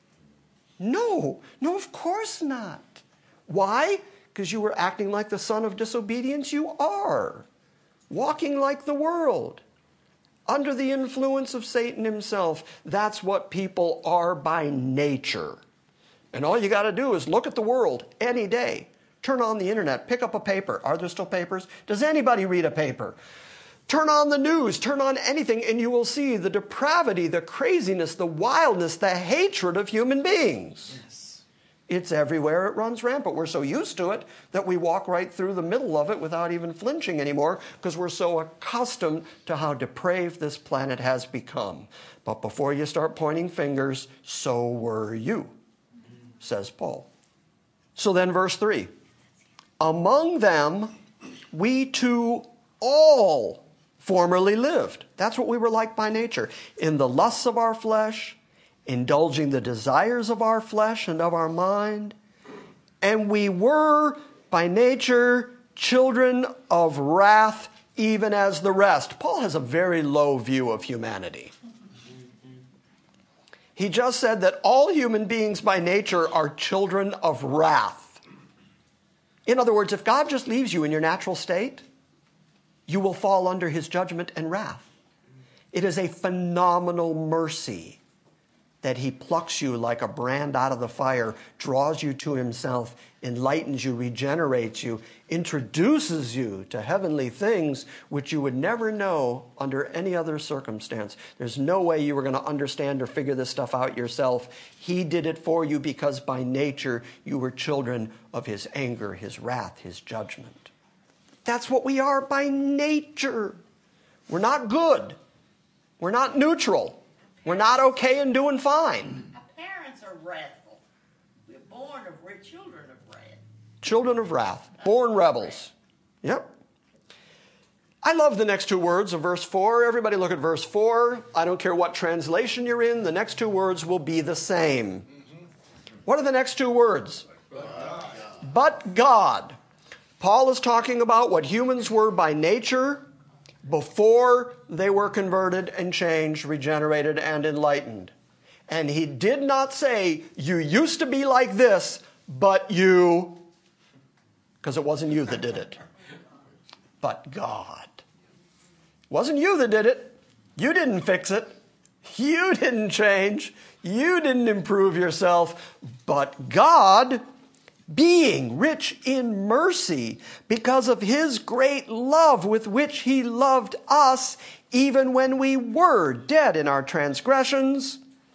No. No, of course not. Why? Because you were acting like the son of disobedience? You are. Walking like the world. Under the influence of Satan himself. That's what people are by nature. And all you got to do is look at the world any day. Turn on the internet, pick up a paper. Are there still papers? Does anybody read a paper? Turn on the news, turn on anything, and you will see the depravity, the craziness, the wildness, the hatred of human beings. Yes. It's everywhere. It runs rampant. We're so used to it that we walk right through the middle of it without even flinching anymore because we're so accustomed to how depraved this planet has become. But before you start pointing fingers, so were you, says Paul. So then verse three. Among them, we too all formerly lived. That's what we were like by nature. In the lusts of our flesh, indulging the desires of our flesh and of our mind. And we were, by nature, children of wrath, even as the rest. Paul has a very low view of humanity. He just said that all human beings by nature are children of wrath. In other words, if God just leaves you in your natural state, you will fall under his judgment and wrath. It is a phenomenal mercy that he plucks you like a brand out of the fire, draws you to himself, enlightens you, regenerates you, introduces you to heavenly things which you would never know under any other circumstance. There's no way you were going to understand or figure this stuff out yourself. He did it for you because by nature you were children of his anger, his wrath, his judgment. That's what we are by nature. We're not good. We're not neutral. We're not okay and doing fine. Our parents are wrathful. We're born of we're children of wrath. Children of wrath, born rebels. Yep. I love the next two words of verse four. Everybody look at verse four. I don't care what translation you're in. The next two words will be the same. What are the next two words? But God. But God. Paul is talking about what humans were by nature before they were converted and changed, regenerated, and enlightened. And he did not say, you used to be like this, but you, because it wasn't you that did it, but God. It wasn't you that did it. You didn't fix it. You didn't change. You didn't improve yourself, but God, being rich in mercy because of his great love with which he loved us, even when we were dead in our transgressions,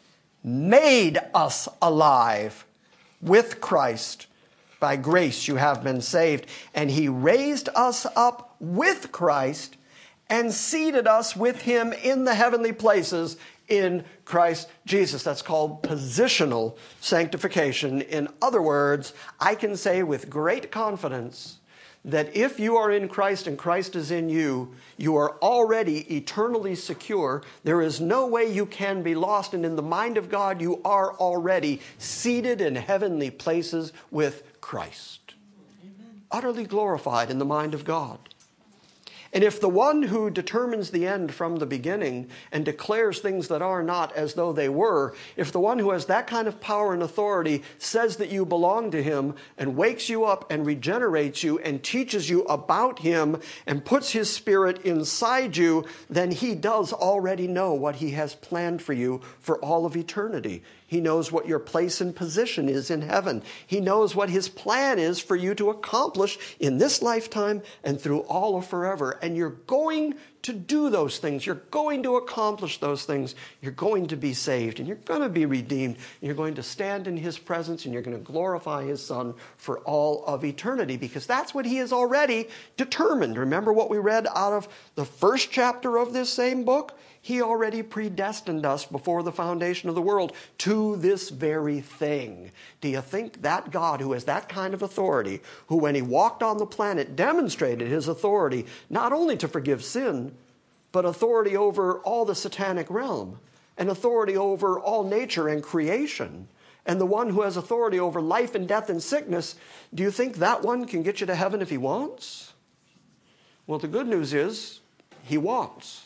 made us alive with Christ. By grace you have been saved. And he raised us up with Christ and seated us with him in the heavenly places in Christ Jesus. That's called positional sanctification. In other words, I can say with great confidence that if you are in Christ and Christ is in you, you are already eternally secure. There is no way you can be lost. And in the mind of God, you are already seated in heavenly places with Christ. Amen. Utterly glorified in the mind of God. And if the one who determines the end from the beginning and declares things that are not as though they were, if the one who has that kind of power and authority says that you belong to him and wakes you up and regenerates you and teaches you about him and puts his spirit inside you, then he does already know what he has planned for you for all of eternity. He knows what your place and position is in heaven. He knows what his plan is for you to accomplish in this lifetime and through all of forever. And you're going to do those things. You're going to accomplish those things. You're going to be saved and you're going to be redeemed. And you're going to stand in his presence and you're going to glorify his Son for all of eternity because that's what he has already determined. Remember what we read out of the first chapter of this same book? He already predestined us before the foundation of the world to this very thing. Do you think that God, who has that kind of authority, who when he walked on the planet demonstrated his authority not only to forgive sin, but authority over all the satanic realm and authority over all nature and creation, and the one who has authority over life and death and sickness, do you think that one can get you to heaven if he wants? Well, the good news is he wants.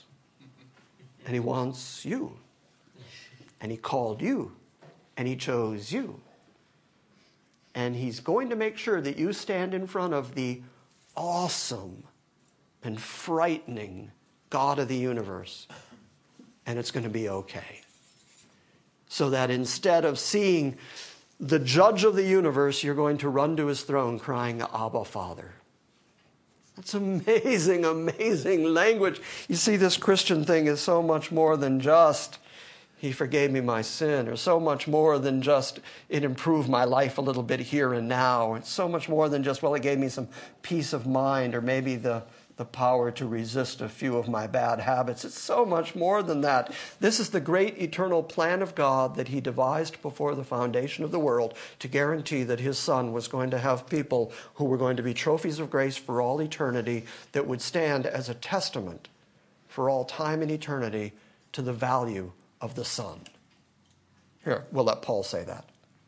And he wants you. And he called you. And he chose you. And he's going to make sure that you stand in front of the awesome and frightening God of the universe. And it's going to be okay. So that instead of seeing the judge of the universe, you're going to run to his throne crying, Abba, Father. That's amazing, amazing language. You see, this Christian thing is so much more than just, he forgave me my sin, or so much more than just, it improved my life a little bit here and now. It's so much more than just, well, it gave me some peace of mind, or maybe the, the power to resist a few of my bad habits. It's so much more than that. This is the great eternal plan of God that he devised before the foundation of the world to guarantee that his Son was going to have people who were going to be trophies of grace for all eternity that would stand as a testament for all time and eternity to the value of the Son. Here, we'll let Paul say that.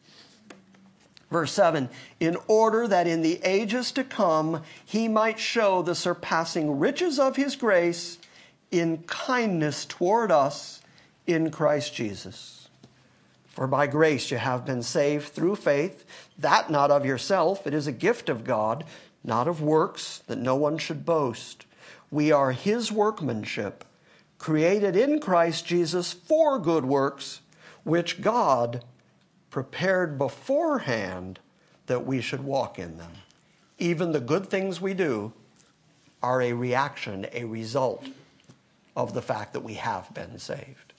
Verse seven, in order that in the ages to come he might show the surpassing riches of his grace in kindness toward us in Christ Jesus. For by grace you have been saved through faith, that not of yourself, it is a gift of God, not of works, that no one should boast. We are his workmanship, created in Christ Jesus for good works, which God prepared beforehand that we should walk in them. Even the good things we do are a reaction, a result of the fact that we have been saved.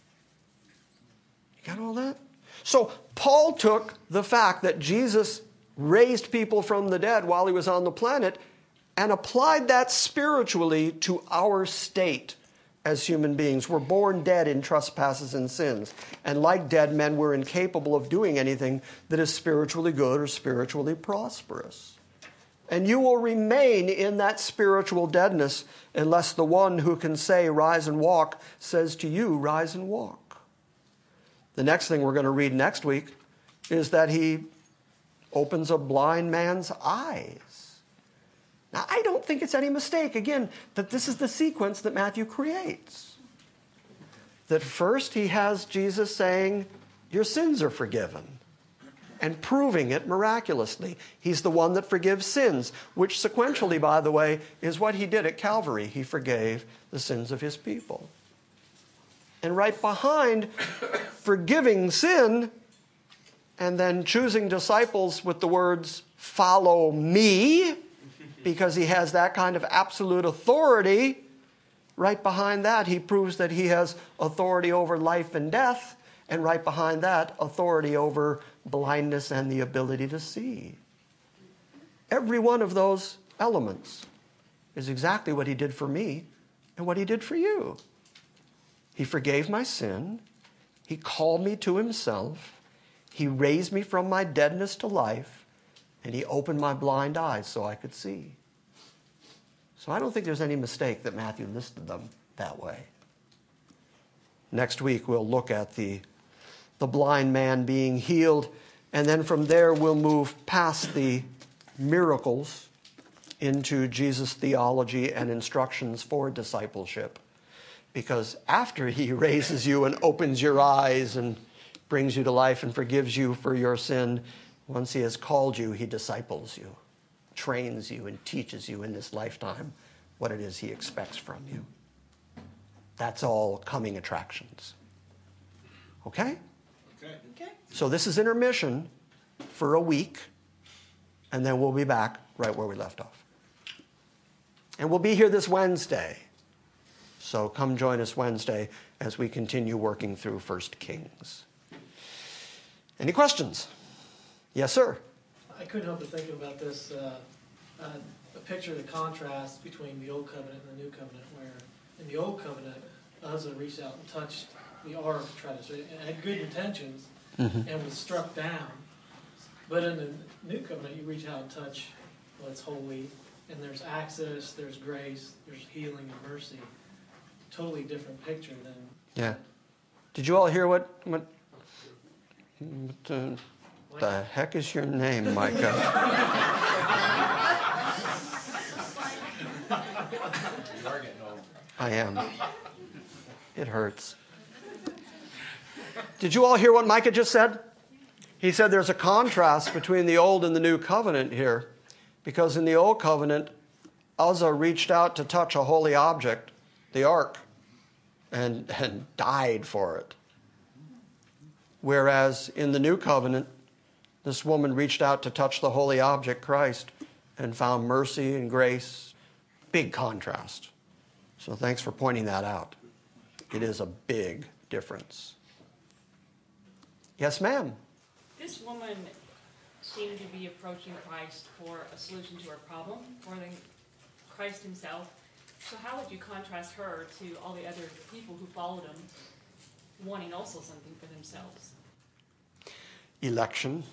You got all that? So Paul took the fact that Jesus raised people from the dead while he was on the planet and applied that spiritually to our state as human beings. We're born dead in trespasses and sins. And like dead men, we're incapable of doing anything that is spiritually good or spiritually prosperous. And you will remain in that spiritual deadness unless the one who can say, rise and walk, says to you, rise and walk. The next thing we're going to read next week is that he opens a blind man's eyes. Now, I don't think it's any mistake, again, that this is the sequence that Matthew creates. That first he has Jesus saying, your sins are forgiven, and proving it miraculously. He's the one that forgives sins, which sequentially, by the way, is what he did at Calvary. He forgave the sins of his people. And right behind forgiving sin and then choosing disciples with the words, follow me, because he has that kind of absolute authority, right behind that he proves that he has authority over life and death, and right behind that, authority over blindness and the ability to see. Every one of those elements is exactly what he did for me and what he did for you. He forgave my sin. He called me to himself. He raised me from my deadness to life. And he opened my blind eyes so I could see. So I don't think there's any mistake that Matthew listed them that way. Next week we'll look at the, the blind man being healed. And then from there we'll move past the miracles into Jesus' theology and instructions for discipleship. Because after he raises you and opens your eyes and brings you to life and forgives you for your sin, once he has called you, he disciples you, trains you, and teaches you in this lifetime what it is he expects from you. That's all coming attractions. Okay? Okay. Okay. So this is intermission for a week, and then we'll be back right where we left off. And we'll be here this Wednesday. So come join us Wednesday as we continue working through First Kings. Any questions? Yes, sir. I couldn't help but thinking about this, uh, uh, a picture of the contrast between the Old Covenant and the New Covenant, where in the Old Covenant, Uzzah reached out and touched the ark, tried to, it had good intentions, mm-hmm. and was struck down. But in the New Covenant, you reach out and touch what's holy, and there's access, there's grace, there's healing and mercy. Totally different picture than... Yeah. Did you all hear what... what, what uh, the heck is your name, Micah? You are getting old. I am. It hurts. Did you all hear what Micah just said? He said there's a contrast between the Old and the New Covenant here. Because in the Old Covenant, Uzzah reached out to touch a holy object, the ark, and, and died for it. Whereas in the New Covenant, this woman reached out to touch the holy object, Christ, and found mercy and grace. Big contrast. So thanks for pointing that out. It is a big difference. Yes, ma'am? This woman seemed to be approaching Christ for a solution to her problem more than Christ himself. So how would you contrast her to all the other people who followed him, wanting also something for themselves? Election.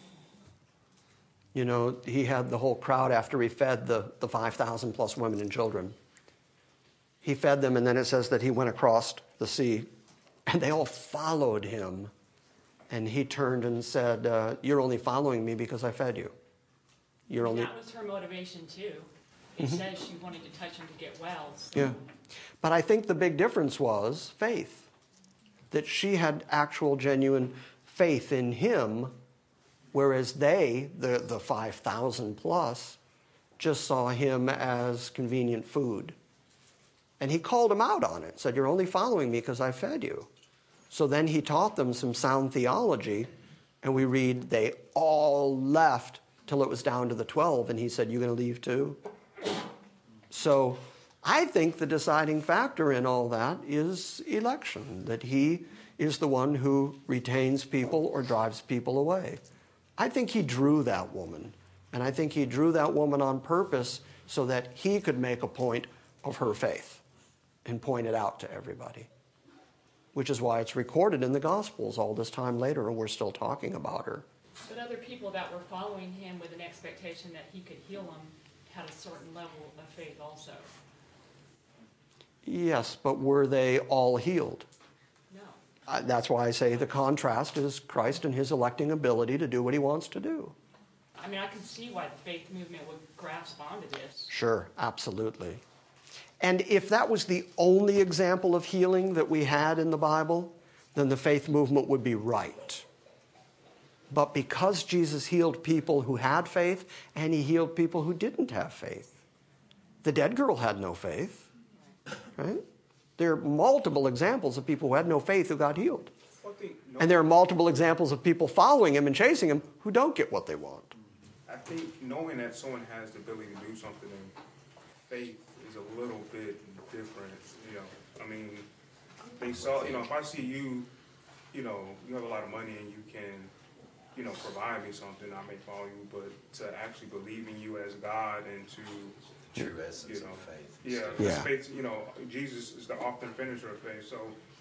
You know, he had the whole crowd after he fed the, the five thousand plus women and children. He fed them, and then it says that he went across the sea, and they all followed him. And he turned and said, uh, you're only following me because I fed you. You're only... That was her motivation, too. It mm-hmm. says she wanted to touch him to get well. So. Yeah. But I think the big difference was faith. That she had actual, genuine faith in him, whereas they, the, the five thousand plus, just saw him as convenient food. And he called him out on it, said, you're only following me because I fed you. So then he taught them some sound theology, and we read they all left till it was down to the twelve, and he said, "You going to leave too?" So I think the deciding factor in all that is election, that he is the one who retains people or drives people away. I think he drew that woman, and I think he drew that woman on purpose so that he could make a point of her faith and point it out to everybody, which is why it's recorded in the Gospels all this time later, and we're still talking about her. But other people that were following him with an expectation that he could heal them had a certain level of faith also. Yes, but were they all healed? No. Uh, that's why I say the contrast is Christ and his electing ability to do what he wants to do. I mean, I can see why the faith movement would grasp onto this. Sure, absolutely. And if that was the only example of healing that we had in the Bible, then the faith movement would be right. But because Jesus healed people who had faith, and he healed people who didn't have faith. The dead girl had no faith, right? There are multiple examples of people who had no faith who got healed. And there are multiple examples of people following him and chasing him who don't get what they want. I think knowing that someone has the ability to do something in faith is a little bit different, you know. I mean, they saw, you know, if I see you, you know, you have a lot of money and you can, you know, provide me something, I may follow you, but to actually believe in you as God and to, True essence you know, of faith. yeah, Yeah. faith, you know, Jesus is the author and finisher of faith, so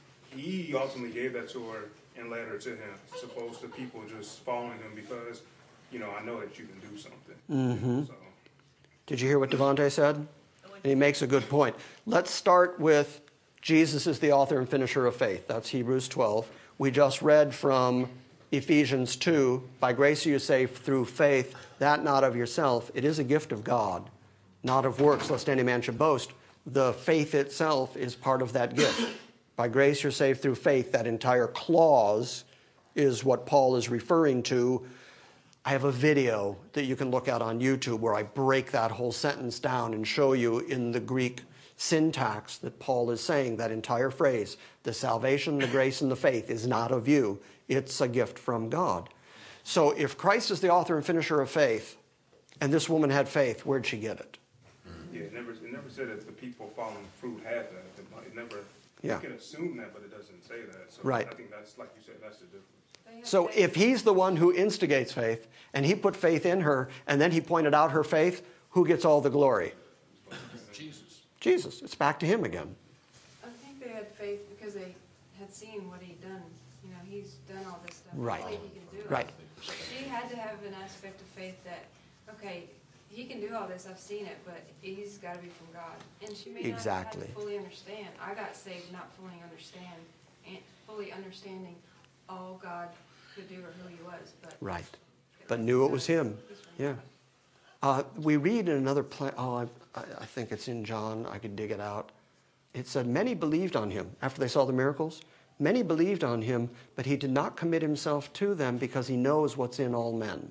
he ultimately gave that to her and led her to him, as opposed to people just following him because, you know, I know that you can do something. Mm-hmm. So. Did you hear what Devontae said? And he makes a good point. Let's start with Jesus is the author and finisher of faith. That's Hebrews twelve. We just read from Ephesians two, by grace are you saved through faith, that not of yourself. It is a gift of God, not of works, lest any man should boast. The faith itself is part of that gift. By grace you're saved through faith. That entire clause is what Paul is referring to. I have a video that you can look at on YouTube where I break that whole sentence down and show you in the Greek syntax that Paul is saying that entire phrase, the salvation, the grace, and the faith is not of you. It's a gift from God. So if Christ is the author and finisher of faith, and this woman had faith, where'd she get it? Yeah, it never, it never said that the people following fruit had that. It never, Yeah. you can assume that, but it doesn't say that. So Right. I think that's, like you said, that's the difference. So if he's the one who instigates faith, and he put faith in her, and then he pointed out her faith, who gets all the glory? Jesus. Jesus. It's back to him again. I think they had faith because they had seen what he'd done. You know, he's done all this stuff. Right. I think he can do it. Right. She had to have an aspect of faith that, okay, he can do all this, I've seen it, but he's got to be from God. And she may Exactly. not have to fully understand. I got saved not fully understand, and fully understanding all God could do or who he was. But Right. But knew it was him. Yeah. Uh, we read in another place, oh, I, I think it's in John, I could dig it out. It said, many believed on him after they saw the miracles. Many believed on him, but he did not commit himself to them because he knows what's in all men.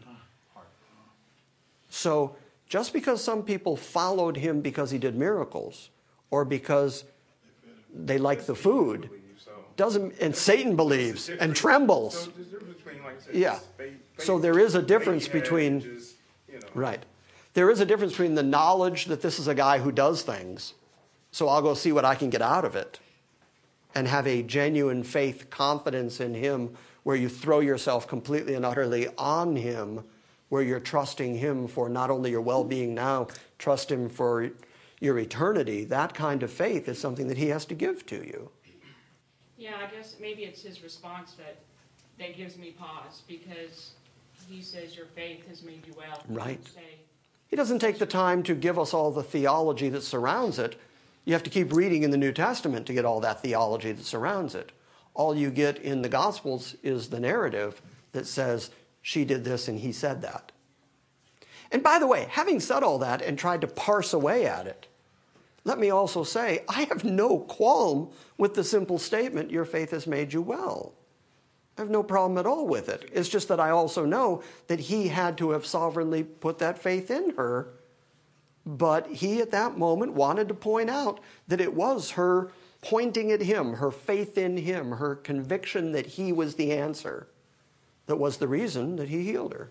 So just because some people followed him because he did miracles or because they like the food, doesn't, and Satan believes and trembles. So there's a difference between, like I said, Yeah. faith- So there is a difference faith had between, just, you know, right. There is a difference between the knowledge that this is a guy who does things, so I'll go see what I can get out of it, and have a genuine faith, confidence in him, where you throw yourself completely and utterly on him, where you're trusting him for not only your well-being now, trust him for your eternity. That kind of faith is something that he has to give to you. Yeah, I guess maybe it's his response that, that gives me pause, because he says your faith has made you well. He Right. doesn't say, He doesn't take the time to give us all the theology that surrounds it. You have to keep reading in the New Testament to get all that theology that surrounds it. All you get in the Gospels is the narrative that says, she did this and he said that. And by the way, having said all that and tried to parse away at it, let me also say, I have no qualm with the simple statement, your faith has made you well. I have no problem at all with it. It's just that I also know that he had to have sovereignly put that faith in her, but he at that moment wanted to point out that it was her pointing at him, her faith in him, her conviction that he was the answer, that was the reason that he healed her.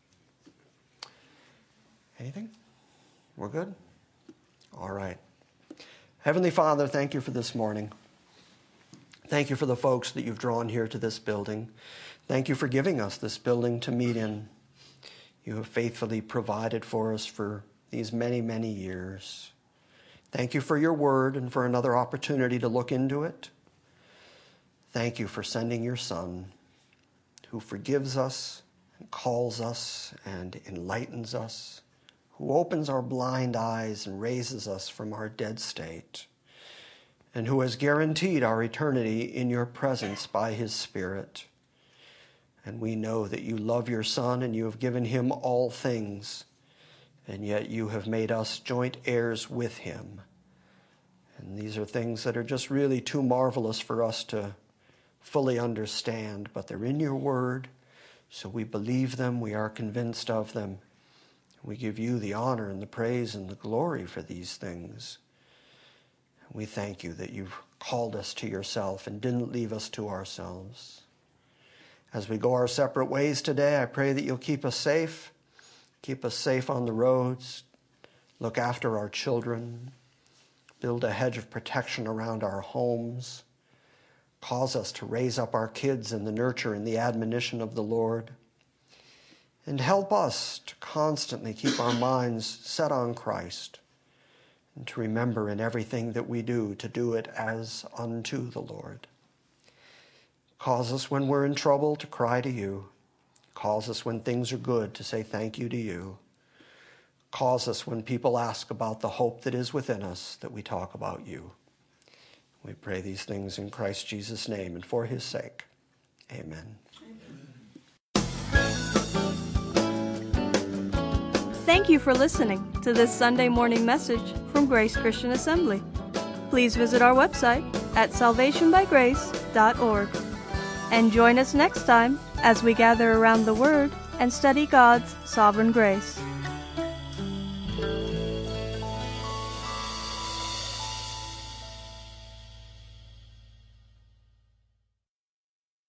Anything? We're good? All right. Heavenly Father, thank you for this morning. Thank you for the folks that you've drawn here to this building. Thank you for giving us this building to meet in. You have faithfully provided for us for these many, many years. Thank you for your word and for another opportunity to look into it. Thank you for sending your Son, who forgives us and calls us and enlightens us, who opens our blind eyes and raises us from our dead state, and who has guaranteed our eternity in your presence by his Spirit. And we know that you love your Son and you have given him all things, and yet you have made us joint heirs with him. And these are things that are just really too marvelous for us to fully understand, but they're in your word, so we believe them, we are convinced of them. We give you the honor and the praise and the glory for these things. We thank you that you've called us to yourself and didn't leave us to ourselves. As we go our separate ways today, I pray that you'll keep us safe, keep us safe on the roads, look after our children, build a hedge of protection around our homes, cause us to raise up our kids in the nurture and the admonition of the Lord, and help us to constantly keep our minds set on Christ and to remember in everything that we do to do it as unto the Lord. Cause us when we're in trouble to cry to you. Cause us when things are good to say thank you to you. Cause us when people ask about the hope that is within us that we talk about you. We pray these things in Christ Jesus' name and for his sake. Amen. Thank you for listening to this Sunday morning message from Grace Christian Assembly. Please visit our website at salvation by grace dot org and join us next time as we gather around the Word and study God's sovereign grace.